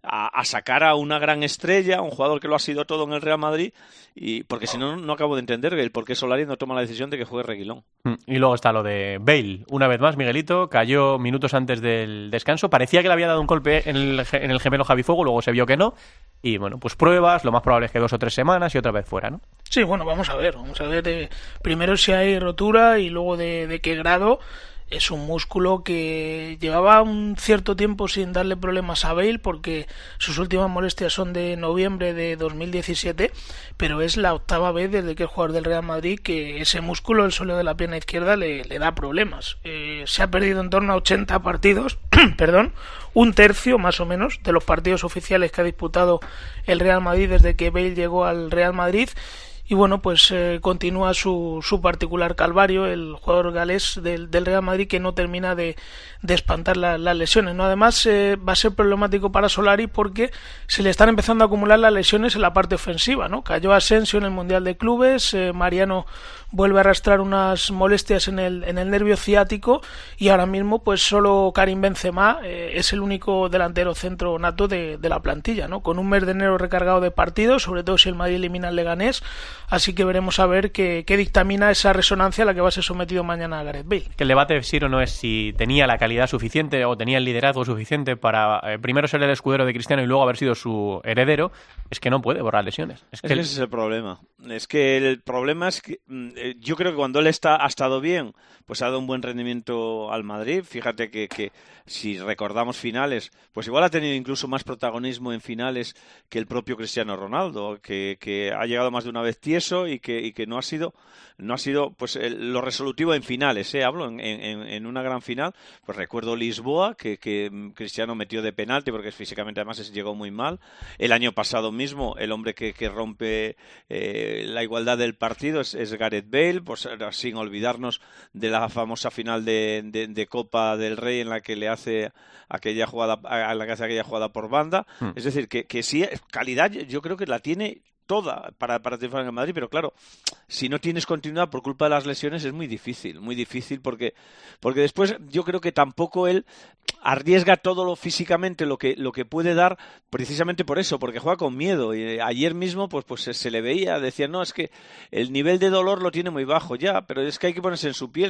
a sacar a una gran estrella, a un jugador que lo ha sido todo en el Real Madrid, y porque si no, no acabo de entender el por qué Solari no toma la decisión de que juegue Reguilón. Y luego está lo de Bale. Una vez más, Miguelito cayó minutos antes del descanso. Parecía que le había dado un golpe en el gemelo Javi Fuego, luego se vio que no. Y bueno, pues pruebas, lo más probable es que 2 o 3 semanas y otra vez fuera, ¿no? Sí, bueno, vamos a ver primero si hay rotura y luego de qué grado. Es un músculo que llevaba un cierto tiempo sin darle problemas a Bale, porque sus últimas molestias son de noviembre de 2017, pero es la 8ª vez desde que es jugador del Real Madrid que ese músculo, el sóleo de la pierna izquierda, le da problemas. Se ha perdido en torno a 80 partidos, perdón, un tercio más o menos de los partidos oficiales que ha disputado el Real Madrid desde que Bale llegó al Real Madrid. Y bueno, pues continúa su particular calvario, el jugador galés del Real Madrid, que no termina de espantar las lesiones, ¿no? Además, va a ser problemático para Solari porque se le están empezando a acumular las lesiones en la parte ofensiva, ¿no? Cayó Asensio en el Mundial de Clubes, Mariano vuelve a arrastrar unas molestias en el nervio ciático, y ahora mismo pues solo Karim Benzema es el único delantero centro nato de la plantilla, ¿no? Con un mes de enero recargado de partidos, sobre todo si el Madrid elimina al Leganés. Así que veremos a ver qué dictamina esa resonancia a la que va a ser sometido mañana Gareth Bale. Que el debate sí o no es si tenía la calidad suficiente o tenía el liderazgo suficiente para primero ser el escudero de Cristiano y luego haber sido su heredero. Es que no puede borrar lesiones. Ese es el problema. Es que el problema es que yo creo que cuando él ha estado bien, pues ha dado un buen rendimiento al Madrid. Fíjate que si recordamos finales, pues igual ha tenido incluso más protagonismo en finales que el propio Cristiano Ronaldo, que ha llegado más de una vez tieso y que no ha sido pues lo resolutivo en finales. Hablo en una gran final. Pues recuerdo Lisboa, que Cristiano metió de penalti porque físicamente además llegó muy mal. El año pasado mismo, el hombre que rompe la igualdad del partido es Gareth Bale, pues sin olvidarnos de la famosa final de Copa del Rey en la que le hace aquella jugada por banda. Es decir, que sí, calidad yo creo que la tiene toda para triunfar en el Madrid, pero claro, si no tienes continuidad por culpa de las lesiones es muy difícil porque después yo creo que tampoco él arriesga todo lo físicamente lo que puede dar, precisamente por eso, porque juega con miedo. Y ayer mismo pues se le veía, decía, no, es que el nivel de dolor lo tiene muy bajo ya, pero es que hay que ponerse en su piel.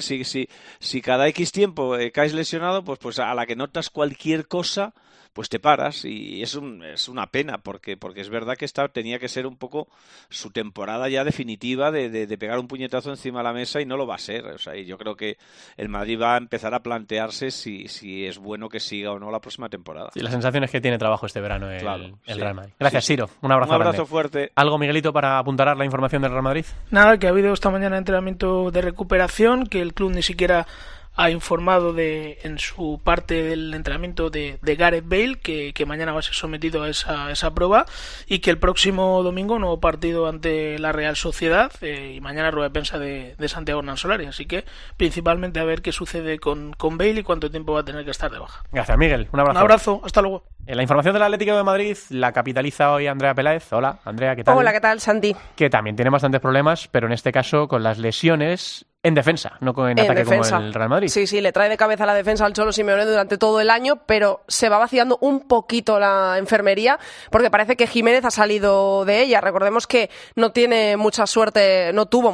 Si cada X tiempo caes lesionado, pues a la que notas cualquier cosa, pues te paras, y es una pena porque es verdad que tenía que ser un poco su temporada ya definitiva de pegar un puñetazo encima de la mesa, y no lo va a ser. O sea, y yo creo que el Madrid va a empezar a plantearse si es bueno que siga o no la próxima temporada. Y la sensación es que tiene trabajo este verano el Real Madrid. Gracias, sí. Siro. Un abrazo grande. Fuerte. ¿Algo, Miguelito, para apuntalar la información del Real Madrid? Nada, que ha habido esta mañana entrenamiento de recuperación, que el club ni siquiera ha informado en su parte del entrenamiento de Gareth Bale, que mañana va a ser sometido a esa prueba, y que el próximo domingo nuevo partido ante la Real Sociedad, y mañana rueda de prensa de Santiago Hernán Solari. Así que principalmente a ver qué sucede con Bale y cuánto tiempo va a tener que estar de baja. Gracias, Miguel. Un abrazo. Un abrazo, hasta luego. La información del Atlético de Madrid la capitaliza hoy Andrea Peláez. Hola, Andrea, ¿qué tal? Hola, ¿qué tal, Santi? Que también tiene bastantes problemas, pero en este caso con las lesiones en defensa, no en ataque defensa, como el Real Madrid. Sí, le trae de cabeza la defensa al Cholo Simeone durante todo el año, pero se va vaciando un poquito la enfermería, porque parece que Jiménez ha salido de ella. Recordemos que no tuvo mucha suerte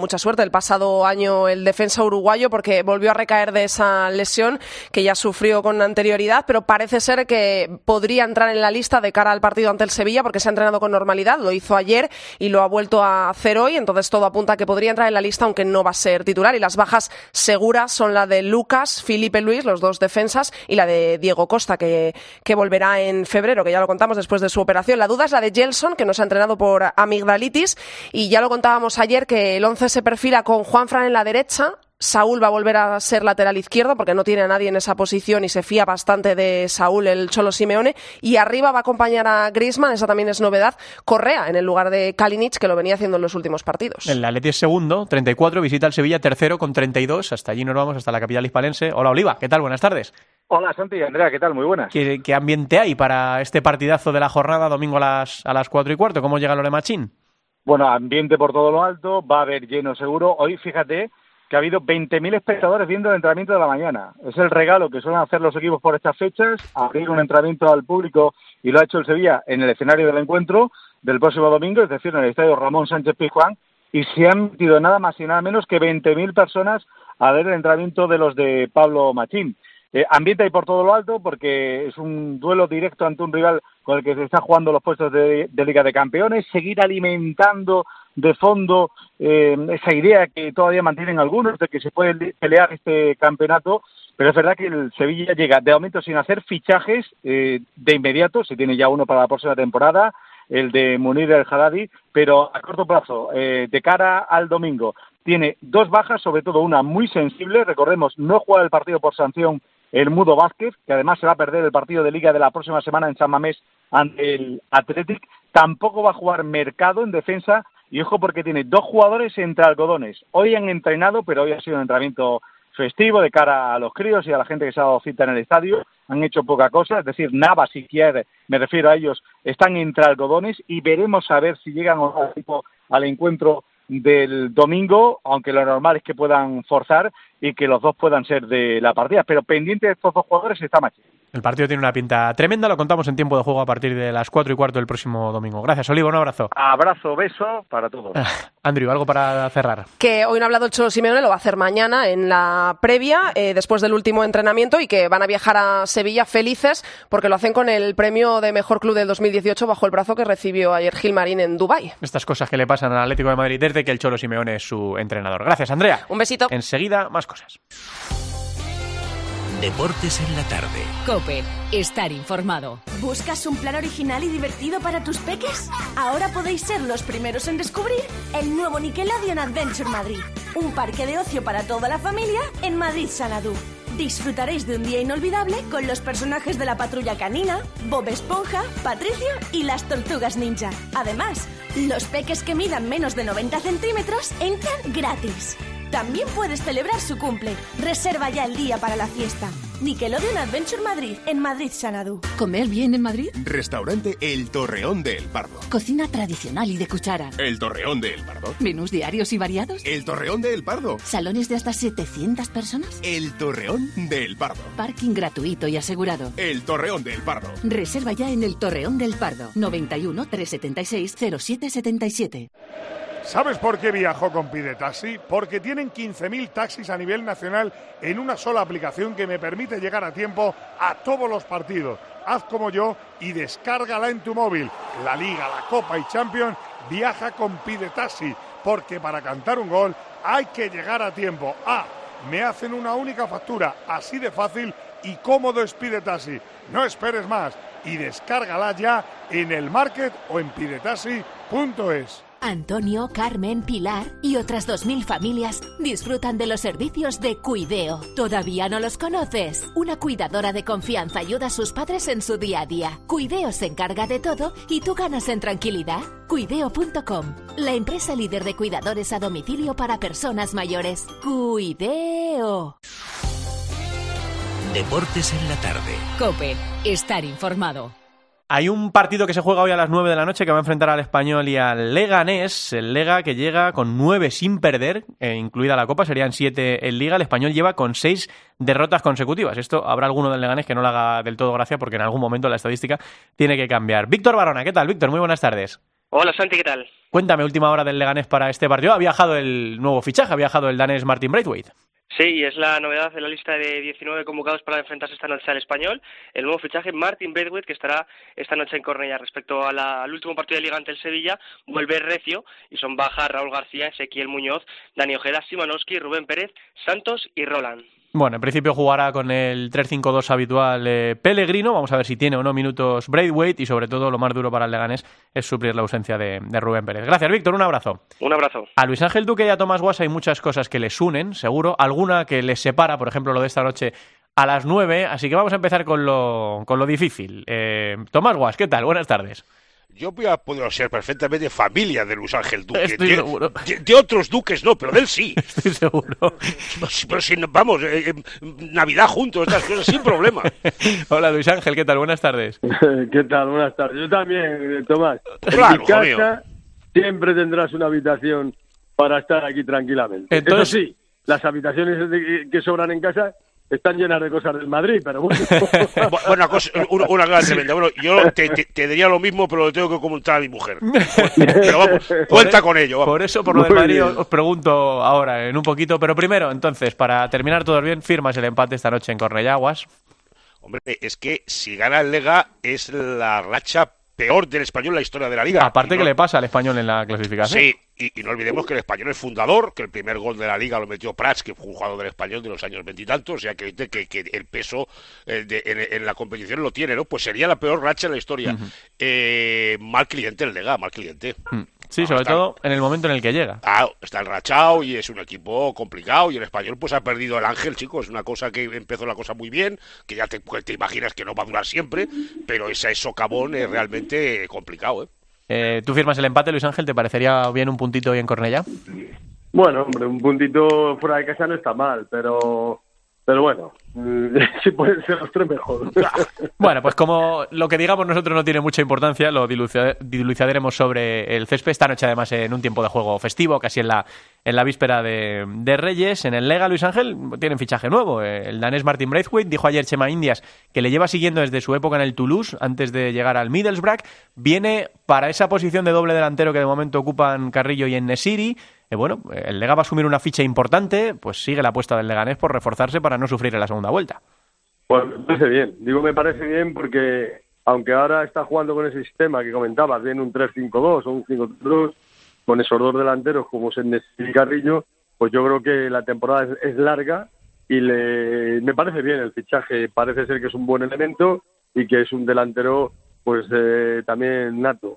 el pasado año el defensa uruguayo, porque volvió a recaer de esa lesión que ya sufrió con anterioridad, pero parece ser que podría entrar en la lista de cara al partido ante el Sevilla, porque se ha entrenado con normalidad, lo hizo ayer y lo ha vuelto a hacer hoy, entonces todo apunta a que podría entrar en la lista, aunque no va a ser titular. Y las bajas seguras son la de Lucas, Filipe Luis, los dos defensas, y la de Diego Costa, que volverá en febrero, que ya lo contamos después de su operación. La duda es la de Gelson, que no se ha entrenado por amigdalitis, y ya lo contábamos ayer que el 11 se perfila con Juanfran en la derecha. Saúl va a volver a ser lateral izquierdo porque no tiene a nadie en esa posición y se fía bastante de Saúl el Cholo Simeone, y arriba va a acompañar a Griezmann, esa también es novedad, Correa en el lugar de Kalinic, que lo venía haciendo en los últimos partidos. El Atleti es segundo, 34, visita al Sevilla tercero con 32, hasta allí nos vamos, hasta la capital hispalense. Hola, Oliva, ¿qué tal? Buenas tardes. Hola, Santi y Andrea, ¿qué tal? Muy buenas. ¿Qué ambiente hay para este partidazo de la jornada domingo a las 4:15? ¿Cómo llega Lore Machín? Bueno, ambiente por todo lo alto, va a haber lleno seguro. Hoy, fíjate que ha habido 20.000 espectadores viendo el entrenamiento de la mañana. Es el regalo que suelen hacer los equipos por estas fechas, abrir un entrenamiento al público, y lo ha hecho el Sevilla en el escenario del encuentro del próximo domingo, es decir, en el estadio Ramón Sánchez Pizjuán, y se han metido nada más y nada menos que 20.000 personas a ver el entrenamiento de los de Pablo Machín. Ambiente hay por todo lo alto porque es un duelo directo ante un rival con el que se está jugando los puestos de Liga de Campeones, seguir alimentando de fondo esa idea que todavía mantienen algunos de que se puede pelear este campeonato, pero es verdad que el Sevilla llega de momento sin hacer fichajes de inmediato, se tiene ya uno para la próxima temporada, el de Munir El Haddadi, pero a corto plazo, de cara al domingo, tiene dos bajas, sobre todo una muy sensible. Recordemos, no juega el partido por sanción el Mudo Vázquez, que además se va a perder el partido de Liga de la próxima semana en San Mamés ante el Athletic. Tampoco va a jugar Mercado en defensa, y ojo porque tiene dos jugadores entre algodones. Hoy han entrenado, pero hoy ha sido un entrenamiento festivo de cara a los críos y a la gente que se ha dado cita en el estadio. Han hecho poca cosa, es decir, Navas y Kier, me refiero a ellos, están entre algodones, y veremos a ver si llegan al encuentro del domingo, aunque lo normal es que puedan forzar y que los dos puedan ser de la partida, pero pendiente de estos dos jugadores está Machín. El partido tiene una pinta tremenda, lo contamos en tiempo de juego a partir de las 4:15 del próximo domingo. Gracias, Olivo, un abrazo. Abrazo, beso para todos. Andrew, algo para cerrar. Que hoy no ha hablado el Cholo Simeone, lo va a hacer mañana en la previa, después del último entrenamiento, y que van a viajar a Sevilla felices porque lo hacen con el premio de mejor club del 2018 bajo el brazo que recibió ayer Gilmarín en Dubái. Estas cosas que le pasan al Atlético de Madrid desde que el Cholo Simeone es su entrenador. Gracias, Andrea. Un besito. Enseguida, más cosas. Deportes en la tarde. COPE. Estar informado. ¿Buscas un plan original y divertido para tus peques? Ahora podéis ser los primeros en descubrir el nuevo Nickelodeon Adventure Madrid. Un parque de ocio para toda la familia en Madrid Xanadu. Disfrutaréis de un día inolvidable con los personajes de la Patrulla Canina, Bob Esponja, Patricio y las Tortugas Ninja. Además, los peques que midan menos de 90 centímetros entran gratis. También puedes celebrar su cumple. Reserva ya el día para la fiesta. Nickelodeon Adventure Madrid, en Madrid Xanadu. ¿Comer bien en Madrid? Restaurante El Torreón de El Pardo. Cocina tradicional y de cuchara. El Torreón de El Pardo. ¿Menús diarios y variados? El Torreón de El Pardo. ¿Salones de hasta 700 personas? El Torreón de El Pardo. Parking gratuito y asegurado. El Torreón de El Pardo. Reserva ya en El Torreón del Pardo. 91 376 0777. ¿Sabes por qué viajo con Pide Taxi? Porque tienen 15.000 taxis a nivel nacional en una sola aplicación que me permite llegar a tiempo a todos los partidos. Haz como yo y descárgala en tu móvil. La Liga, la Copa y Champions, viaja con Pide Taxi, porque para cantar un gol hay que llegar a tiempo. Me hacen una única factura, así de fácil y cómodo es Pide Taxi. No esperes más y descárgala ya en el Market o en pidetaxi.es. Antonio, Carmen, Pilar y otras 2.000 familias disfrutan de los servicios de Cuideo. ¿Todavía no los conoces? Una cuidadora de confianza ayuda a sus padres en su día a día. Cuideo se encarga de todo y tú ganas en tranquilidad. Cuideo.com, la empresa líder de cuidadores a domicilio para personas mayores. Cuideo. Deportes en la tarde. COPE. Estar informado. Hay un partido que se juega hoy a las 9 de la noche que va a enfrentar al Español y al Leganés. El Lega que llega con 9 sin perder, incluida la Copa, serían 7 en Liga. El Español lleva con 6 derrotas consecutivas. Esto habrá alguno del Leganés que no le haga del todo gracia porque en algún momento la estadística tiene que cambiar. Víctor Barona, ¿qué tal? Víctor, muy buenas tardes. Hola Santi, ¿qué tal? Cuéntame, última hora del Leganés para este partido. Ha viajado el nuevo fichaje, ha viajado el danés Martin Braithwaite. Sí, es la novedad de la lista de 19 convocados para enfrentarse esta noche al Español. El nuevo fichaje, Martin Braithwaite, que estará esta noche en Cornellá. Respecto al último partido de Liga ante el Sevilla, vuelve recio y son bajas Raúl García, Ezequiel Muñoz, Dani Ojeda, Simanowski, Rubén Pérez, Santos y Roland. Bueno, en principio jugará con el 3-5-2 habitual Pellegrino. Vamos a ver si tiene o no minutos Braithwaite y sobre todo lo más duro para el Leganés es suplir la ausencia de Rubén Pérez. Gracias, Víctor. Un abrazo. Un abrazo. A Luis Ángel Duque y a Tomás Guas hay muchas cosas que les unen, seguro. Alguna que les separa, por ejemplo, lo de esta noche a las 9. Así que vamos a empezar con lo difícil. Tomás Guas, ¿qué tal? Buenas tardes. Yo puedo ser perfectamente familia de Luis Ángel Duque. Estoy seguro. De otros duques no, pero de él sí. Estoy seguro. Pero si vamos, Navidad juntos, estas cosas sin problema. Hola Luis Ángel, ¿qué tal? Buenas tardes. ¿Qué tal? Buenas tardes. Yo también, Tomás. Claro, en mi casa siempre tendrás una habitación para estar aquí tranquilamente. Entonces... Eso sí, las habitaciones que sobran en casa están llenas de cosas del Madrid, pero bueno. Una cosa tremenda. Bueno, yo te diría lo mismo, pero lo tengo que comentar a mi mujer. Pero vamos, cuenta con ello. Vamos. Por eso, por lo del Madrid, os pregunto ahora en un poquito. Pero primero, entonces, para terminar todo bien, firmas el empate esta noche en Cornellá, Guas. Hombre, es que si gana el Lega es la racha peor del Español en la historia de la Liga. Aparte que le pasa al Español en la clasificación. Sí, y no olvidemos que el Español es fundador, que el primer gol de la Liga lo metió Prats, que fue un jugador del Español de los años veintitantos, o sea que el peso en la competición lo tiene, ¿no? Pues sería la peor racha en la historia. Mal cliente el Lega, mal cliente. Sí, sobre todo en el momento en el que llega. Está enrachado y es un equipo complicado y el Español pues ha perdido el ángel, chicos. Es una cosa que empezó la cosa muy bien, que ya te imaginas que no va a durar siempre, pero ese socavón es realmente complicado, ¿Tú firmas el empate, Luis Ángel? ¿Te parecería bien un puntito hoy en Cornellá? Bueno, hombre, un puntito fuera de casa no está mal, pero Pero bueno, si pueden ser los tres, mejor. Bueno, pues como lo que digamos nosotros no tiene mucha importancia, lo dilucidaremos sobre el césped esta noche, además en un tiempo de juego festivo, casi en la víspera de Reyes. En el Lega, Luis Ángel, tienen fichaje nuevo. El danés Martin Braithwaite dijo ayer Chema Indias que le lleva siguiendo desde su época en el Toulouse, antes de llegar al Middlesbrough. Viene para esa posición de doble delantero que de momento ocupan Carrillo y En-Nesyri. Bueno, el Lega va a asumir una ficha importante, pues sigue la apuesta del leganés por reforzarse para no sufrir en la segunda vuelta. Pues me parece bien. Digo, me parece bien porque, aunque ahora está jugando con ese sistema que comentabas, bien un 3-5-2 o un 5-2, con esos dos delanteros como En-Nesyri y Carrillo, pues yo creo que la temporada es larga y me parece bien el fichaje. Parece ser que es un buen elemento y que es un delantero pues también nato.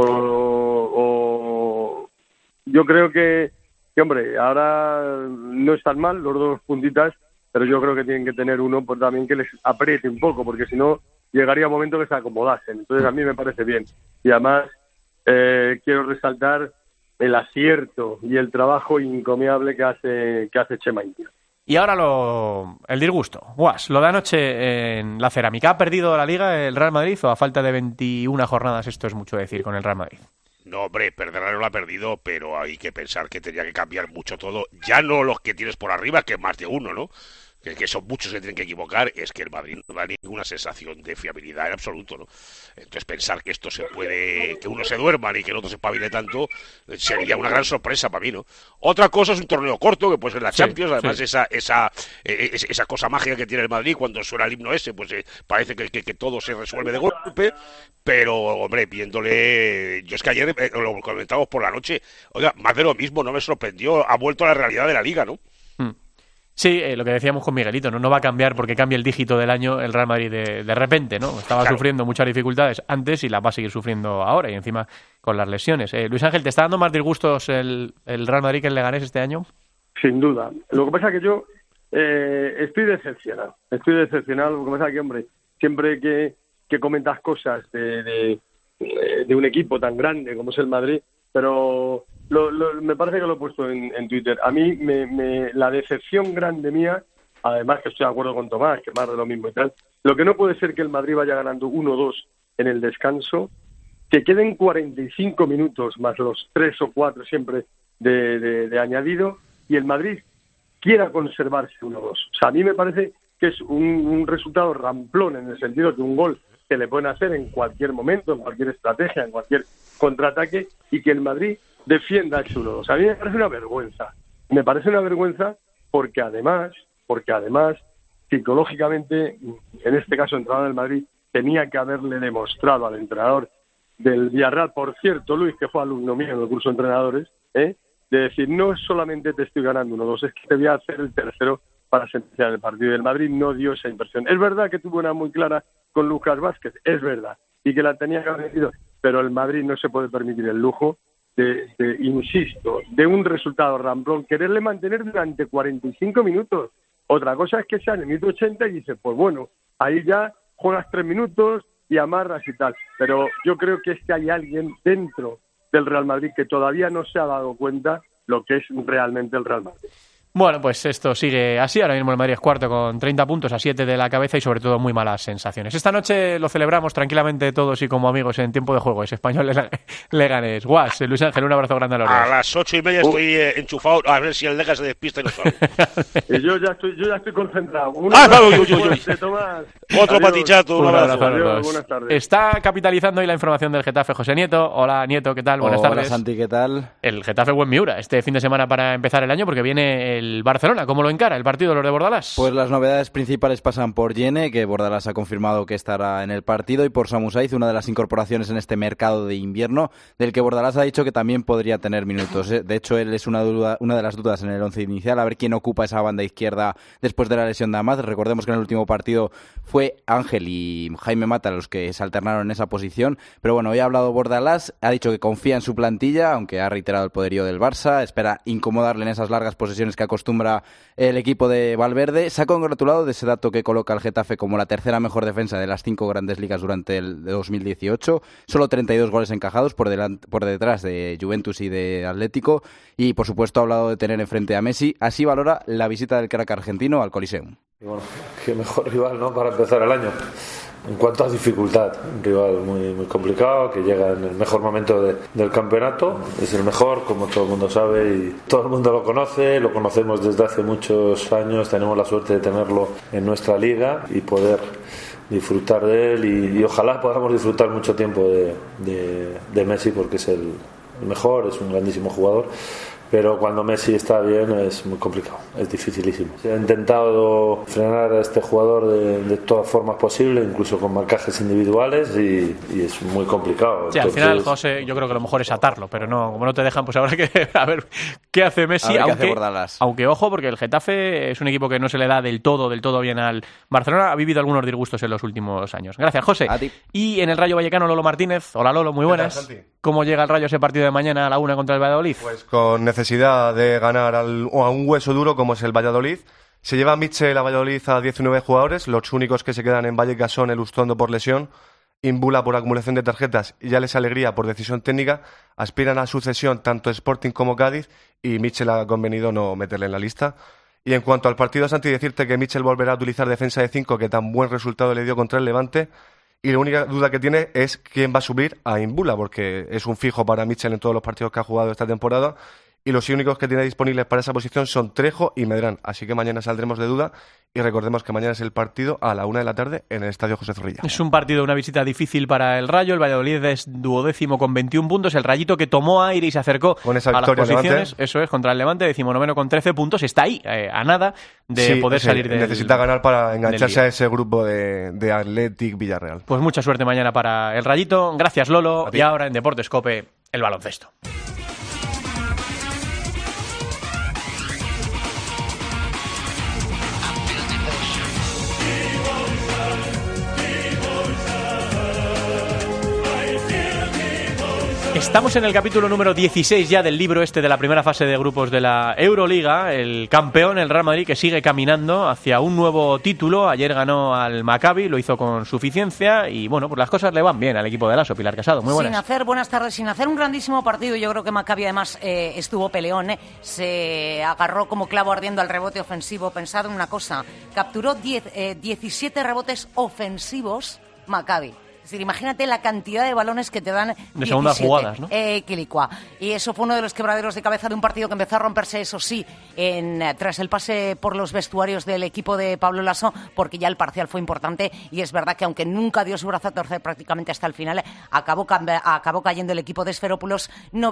Yo creo que, hombre, ahora no están mal los dos puntitas, pero yo creo que tienen que tener uno pues también que les apriete un poco, porque si no llegaría un momento que se acomodasen. Entonces a mí me parece bien. Y además quiero resaltar el acierto y el trabajo encomiable que hace Chema Indias. Y ahora el disgusto. Guas, lo de anoche en la Cerámica. ¿Ha perdido la Liga el Real Madrid o a falta de 21 jornadas esto es mucho decir con el Real Madrid? No, hombre, perderla no lo ha perdido, pero hay que pensar que tenía que cambiar mucho todo. Ya no los que tienes por arriba, que más de uno, ¿no? Que son muchos que tienen que equivocar, es que el Madrid no da ninguna sensación de fiabilidad en absoluto, ¿no? Entonces pensar que esto se puede, que uno se duerma y que el otro se espabile tanto, sería una gran sorpresa para mí, ¿no? Otra cosa es un torneo corto, que puede ser la Champions, además esa cosa mágica que tiene el Madrid cuando suena el himno ese, pues parece que todo se resuelve de golpe, pero, hombre, viéndole, yo es que ayer lo comentábamos por la noche, oiga, más de lo mismo, no me sorprendió, ha vuelto a la realidad de la Liga, ¿no? Sí, lo que decíamos con Miguelito, no va a cambiar porque cambie el dígito del año el Real Madrid de repente, ¿no? Estaba sufriendo muchas dificultades antes y las va a seguir sufriendo ahora y encima con las lesiones. Luis Ángel, ¿te está dando más disgustos el Real Madrid que el Leganés este año? Sin duda. Lo que pasa es que yo estoy decepcionado. Lo que pasa es que, hombre, siempre que comentas cosas de un equipo tan grande como es el Madrid, pero me parece que lo he puesto en Twitter. A mí la decepción grande mía, además que estoy de acuerdo con Tomás, que más de lo mismo y tal, lo que no puede ser que el Madrid vaya ganando 1-2 en el descanso, que queden 45 minutos más los 3 o 4 siempre de añadido y el Madrid quiera conservarse 1-2. O sea, a mí me parece que es un resultado ramplón en el sentido que un gol se le pueden hacer en cualquier momento, en cualquier estrategia, en cualquier contraataque y que el Madrid defienda ese 1-2. A mí me parece una vergüenza. Me parece una vergüenza porque además, psicológicamente, en este caso el entrenador del Madrid tenía que haberle demostrado al entrenador del Villarreal, por cierto, Luis, que fue alumno mío en el curso de entrenadores, de decir, no solamente te estoy ganando 1-2, es que te voy a hacer el tercero para sentenciar el partido. Y el Madrid no dio esa impresión. Es verdad que tuvo una muy clara con Lucas Vázquez, es verdad, y que la tenía que haber metido, pero el Madrid no se puede permitir el lujo insisto, de un resultado ramplón, quererle mantener durante 45 minutos. Otra cosa es que sea en el minuto 80 y dices, pues bueno, ahí ya juegas 3 minutos y amarras y tal. Pero yo creo que es que hay alguien dentro del Real Madrid que todavía no se ha dado cuenta lo que es realmente el Real Madrid. Bueno, pues esto sigue así. Ahora mismo el Madrid es cuarto con 30 puntos a 7 de la cabeza y sobre todo muy malas sensaciones. Esta noche lo celebramos tranquilamente todos y como amigos en tiempo de juego. Es Español Leganés. Guas, Luis Ángel, un abrazo grande a los dos. A las 8:30 estoy enchufado a ver si el Lega se despista y no sabe. Yo ya estoy concentrado. Tomás. Otro patichato. Un abrazo. Adiós, buenas tardes. Está capitalizando hoy la información del Getafe José Nieto. Hola Nieto, ¿qué tal? Buenas tardes. Hola Santi, ¿qué tal? El Getafe buen Miura este fin de semana para empezar el año porque viene el Barcelona. ¿Cómo lo encara el partido de los de Bordalás? Pues las novedades principales pasan por Yene, que Bordalás ha confirmado que estará en el partido, y por Samu Saiz, una de las incorporaciones en este mercado de invierno, del que Bordalás ha dicho que también podría tener minutos. De hecho, él es una de las dudas en el once inicial, a ver quién ocupa esa banda izquierda después de la lesión de Amad. Recordemos que en el último partido fue Ángel y Jaime Mata los que se alternaron en esa posición, pero bueno, hoy ha hablado Bordalás, ha dicho que confía en su plantilla, aunque ha reiterado el poderío del Barça, espera incomodarle en esas largas posesiones que acostumbra el equipo de Valverde. Se ha congratulado de ese dato que coloca al Getafe como la tercera mejor defensa de las 5 grandes ligas durante el 2018. Solo 32 goles encajados por detrás de Juventus y de Atlético. Y por supuesto ha hablado de tener enfrente a Messi. Así valora la visita del crack argentino al Coliseum. Y bueno, qué mejor rival, ¿no?, para empezar el año. En cuanto a dificultad, un rival muy complicado, que llega en el mejor momento del campeonato, es el mejor, como todo el mundo sabe, y todo el mundo lo conoce, lo conocemos desde hace muchos años, tenemos la suerte de tenerlo en nuestra liga y poder disfrutar de él, y ojalá podamos disfrutar mucho tiempo de Messi, porque es el mejor, es un grandísimo jugador. Pero cuando Messi está bien es muy complicado, es dificilísimo. Se ha intentado frenar a este jugador de todas formas posibles, incluso con marcajes individuales, y es muy complicado. Sí, al final, José, yo creo que lo mejor es atarlo, pero no, como no te dejan, pues habrá que a ver qué hace Messi. Aunque ojo, porque el Getafe es un equipo que no se le da del todo bien al Barcelona, ha vivido algunos disgustos en los últimos años. Gracias, José. Y en el Rayo Vallecano, Lolo Martínez. Hola, Lolo, muy buenas. ¿Cómo llega el Rayo a ese partido de mañana a la 1 contra el Valladolid? Pues con necesidad de ganar a un hueso duro como es el Valladolid. Se lleva Mitchell a Valladolid a 19 jugadores, los únicos que se quedan en Vallecas son Elustondo por lesión, Imbula por acumulación de tarjetas y Alex Alegría por decisión técnica. Aspiran a sucesión tanto Sporting como Cádiz, y Mitchell ha convenido no meterle en la lista. Y en cuanto al partido, Santi, decirte que Mitchell volverá a utilizar defensa de 5, que tan buen resultado le dio contra el Levante. Y la única duda que tiene es quién va a subir a Imbula, porque es un fijo para Mitchell en todos los partidos que ha jugado esta temporada. Y los únicos que tiene disponibles para esa posición son Trejo y Medrán. Así que mañana saldremos de duda. Y recordemos que mañana es el partido a la 1 de la tarde en el Estadio José Zorrilla. Es un partido, una visita difícil para el Rayo. El Valladolid es 12º con 21 puntos. El Rayito, que tomó aire y se acercó con esa a las posiciones. Levante. Eso es, contra el Levante, 19º con 13 puntos. Está ahí, a nada de poder salir del... Necesita ganar para engancharse a ese grupo de Athletic Villarreal. Pues mucha suerte mañana para el Rayito. Gracias, Lolo. Y ahora en Deportes COPE, el baloncesto. Estamos en el capítulo número 16 ya del libro de la primera fase de grupos de la Euroliga. El campeón, el Real Madrid, que sigue caminando hacia un nuevo título. Ayer ganó al Maccabi, lo hizo con suficiencia y bueno, pues las cosas le van bien al equipo de Lasso. Pilar Casado, muy buenas. Buenas tardes, sin hacer un grandísimo partido. Yo creo que Maccabi además estuvo peleón, se agarró como clavo ardiendo al rebote ofensivo. Pensad en una cosa, capturó 17 rebotes ofensivos Maccabi. Es decir, imagínate la cantidad de balones que te dan de segundas jugadas, ¿no? Quilicua. Y eso fue uno de los quebraderos de cabeza de un partido que empezó a romperse, eso sí, tras el pase por los vestuarios del equipo de Pablo Lasso, porque ya el parcial fue importante y es verdad que aunque nunca dio su brazo a torcer prácticamente hasta el final, acabó cayendo el equipo de Sferópulos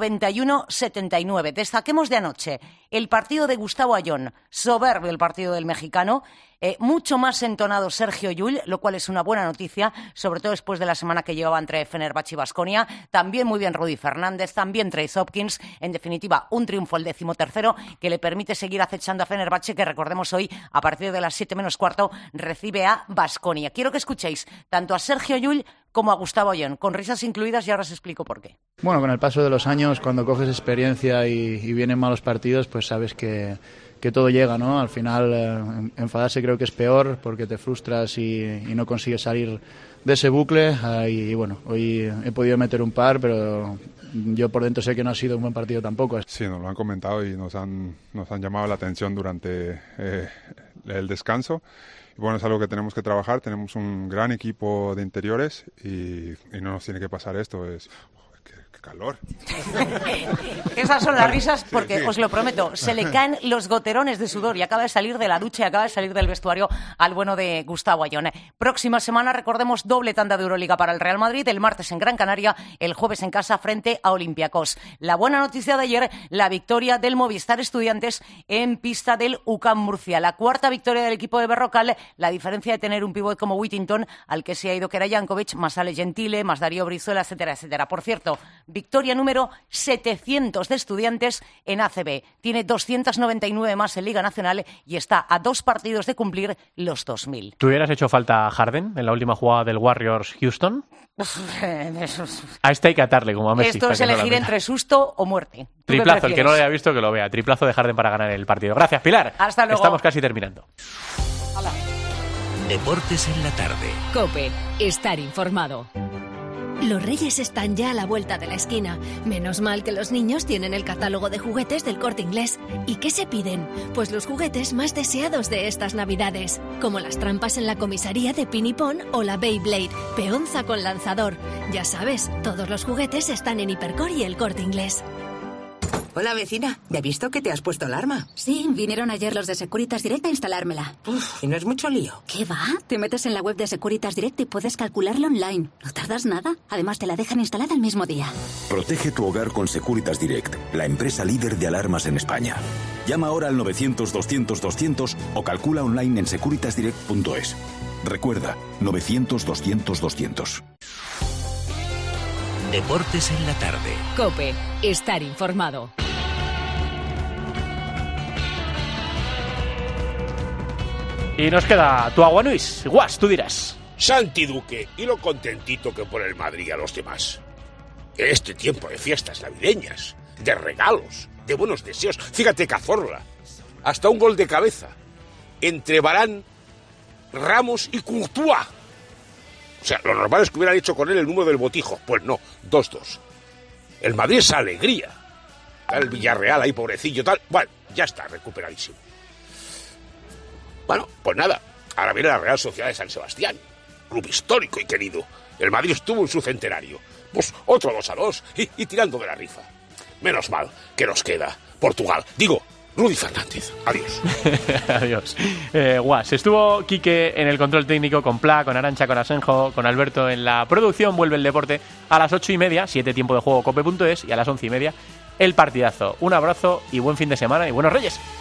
91-79. Destaquemos de anoche el partido de Gustavo Ayón, soberbio el partido del mexicano. Mucho más entonado Sergio Llull, lo cual es una buena noticia, sobre todo después de la semana que llevaba entre Fenerbahce y Baskonia. También muy bien Rudy Fernández, también Trace Hopkins. En definitiva, un triunfo, el 13º, que le permite seguir acechando a Fenerbahce, que recordemos hoy, a partir de las 7 menos cuarto, recibe a Baskonia. Quiero que escuchéis tanto a Sergio Llull como a Gustavo Ayón, con risas incluidas, y ahora os explico por qué. Bueno, con el paso de los años, cuando coges experiencia y vienen malos partidos, pues sabes que todo llega, ¿no? Al final, enfadarse creo que es peor porque te frustras y no consigues salir de ese bucle. Y bueno, hoy he podido meter un par, pero yo por dentro sé que no ha sido un buen partido tampoco. Sí, nos lo han comentado y nos han llamado la atención durante el descanso. Y bueno, es algo que tenemos que trabajar. Tenemos un gran equipo de interiores y no nos tiene que pasar esto. ¡Qué calor! Esas son las risas porque, os lo prometo, se le caen los goterones de sudor y acaba de salir de la ducha y acaba de salir del vestuario al bueno de Gustavo Ayón. Próxima semana, recordemos, doble tanda de Euroliga para el Real Madrid, el martes en Gran Canaria, el jueves en casa frente a Olympiacos. La buena noticia de ayer, la victoria del Movistar Estudiantes en pista del UCAM Murcia. La cuarta victoria del equipo de Berrocal, la diferencia de tener un pívot como Whittington, al que se ha ido Kera Jankovic, más Ale Gentile, más Darío Brizuela, etcétera, etcétera. Por cierto, victoria número 700 de Estudiantes en ACB. Tiene 299 más en Liga Nacional y está a 2 partidos de cumplir los 2000. ¿Tú hubieras hecho falta a Harden en la última jugada del Warriors Houston? A este hay que atarle como a Messi. Esto es elegir entre susto o muerte. Triplazo, el que no lo haya visto que lo vea. Triplazo de Harden para ganar el partido. Gracias, Pilar. Hasta luego. Estamos casi terminando. Deportes en la tarde. COPE. Estar informado. Los Reyes están ya a la vuelta de la esquina. Menos mal que los niños tienen el catálogo de juguetes del Corte Inglés. ¿Y qué se piden? Pues los juguetes más deseados de estas Navidades, como las trampas en la comisaría de Pinipón o la Beyblade, peonza con lanzador. Ya sabes, todos los juguetes están en Hipercor y el Corte Inglés. Hola, vecina. ¿Ya he visto que te has puesto alarma? Sí, vinieron ayer los de Securitas Direct a instalármela. ¿Y no es mucho lío? ¿Qué va? Te metes en la web de Securitas Direct y puedes calcularlo online. No tardas nada. Además, te la dejan instalada el mismo día. Protege tu hogar con Securitas Direct, la empresa líder de alarmas en España. Llama ahora al 900-200-200 o calcula online en securitasdirect.es. Recuerda, 900-200-200. Deportes en la tarde. COPE. Estar informado. Y nos queda tu agua, Luis. Guas, tú dirás. Santi Duque, y lo contentito que pone el Madrid a los demás. En este tiempo de fiestas navideñas, de regalos, de buenos deseos. Fíjate Cazorla, hasta un gol de cabeza entre Varane, Ramos y Courtois. O sea, lo normal es que hubieran hecho con él el número del botijo. Pues no, 2-2. El Madrid es alegría. El Villarreal ahí, pobrecillo, tal. Bueno, ya está, recuperadísimo. Bueno, pues nada. Ahora viene la Real Sociedad de San Sebastián. Club histórico y querido. El Madrid estuvo en su centenario. Pues otro 2-2 y tirando de la rifa. Menos mal que nos queda Portugal. Digo, Rudy Fernández. Adiós. Adiós. Guas. Estuvo Quique en el control técnico con Pla, con Arantxa, con Asenjo, con Alberto en la producción. Vuelve el deporte a las 8:30, 7 tiempo de juego cope.es, y a las 11:30 el partidazo. Un abrazo y buen fin de semana y buenos Reyes.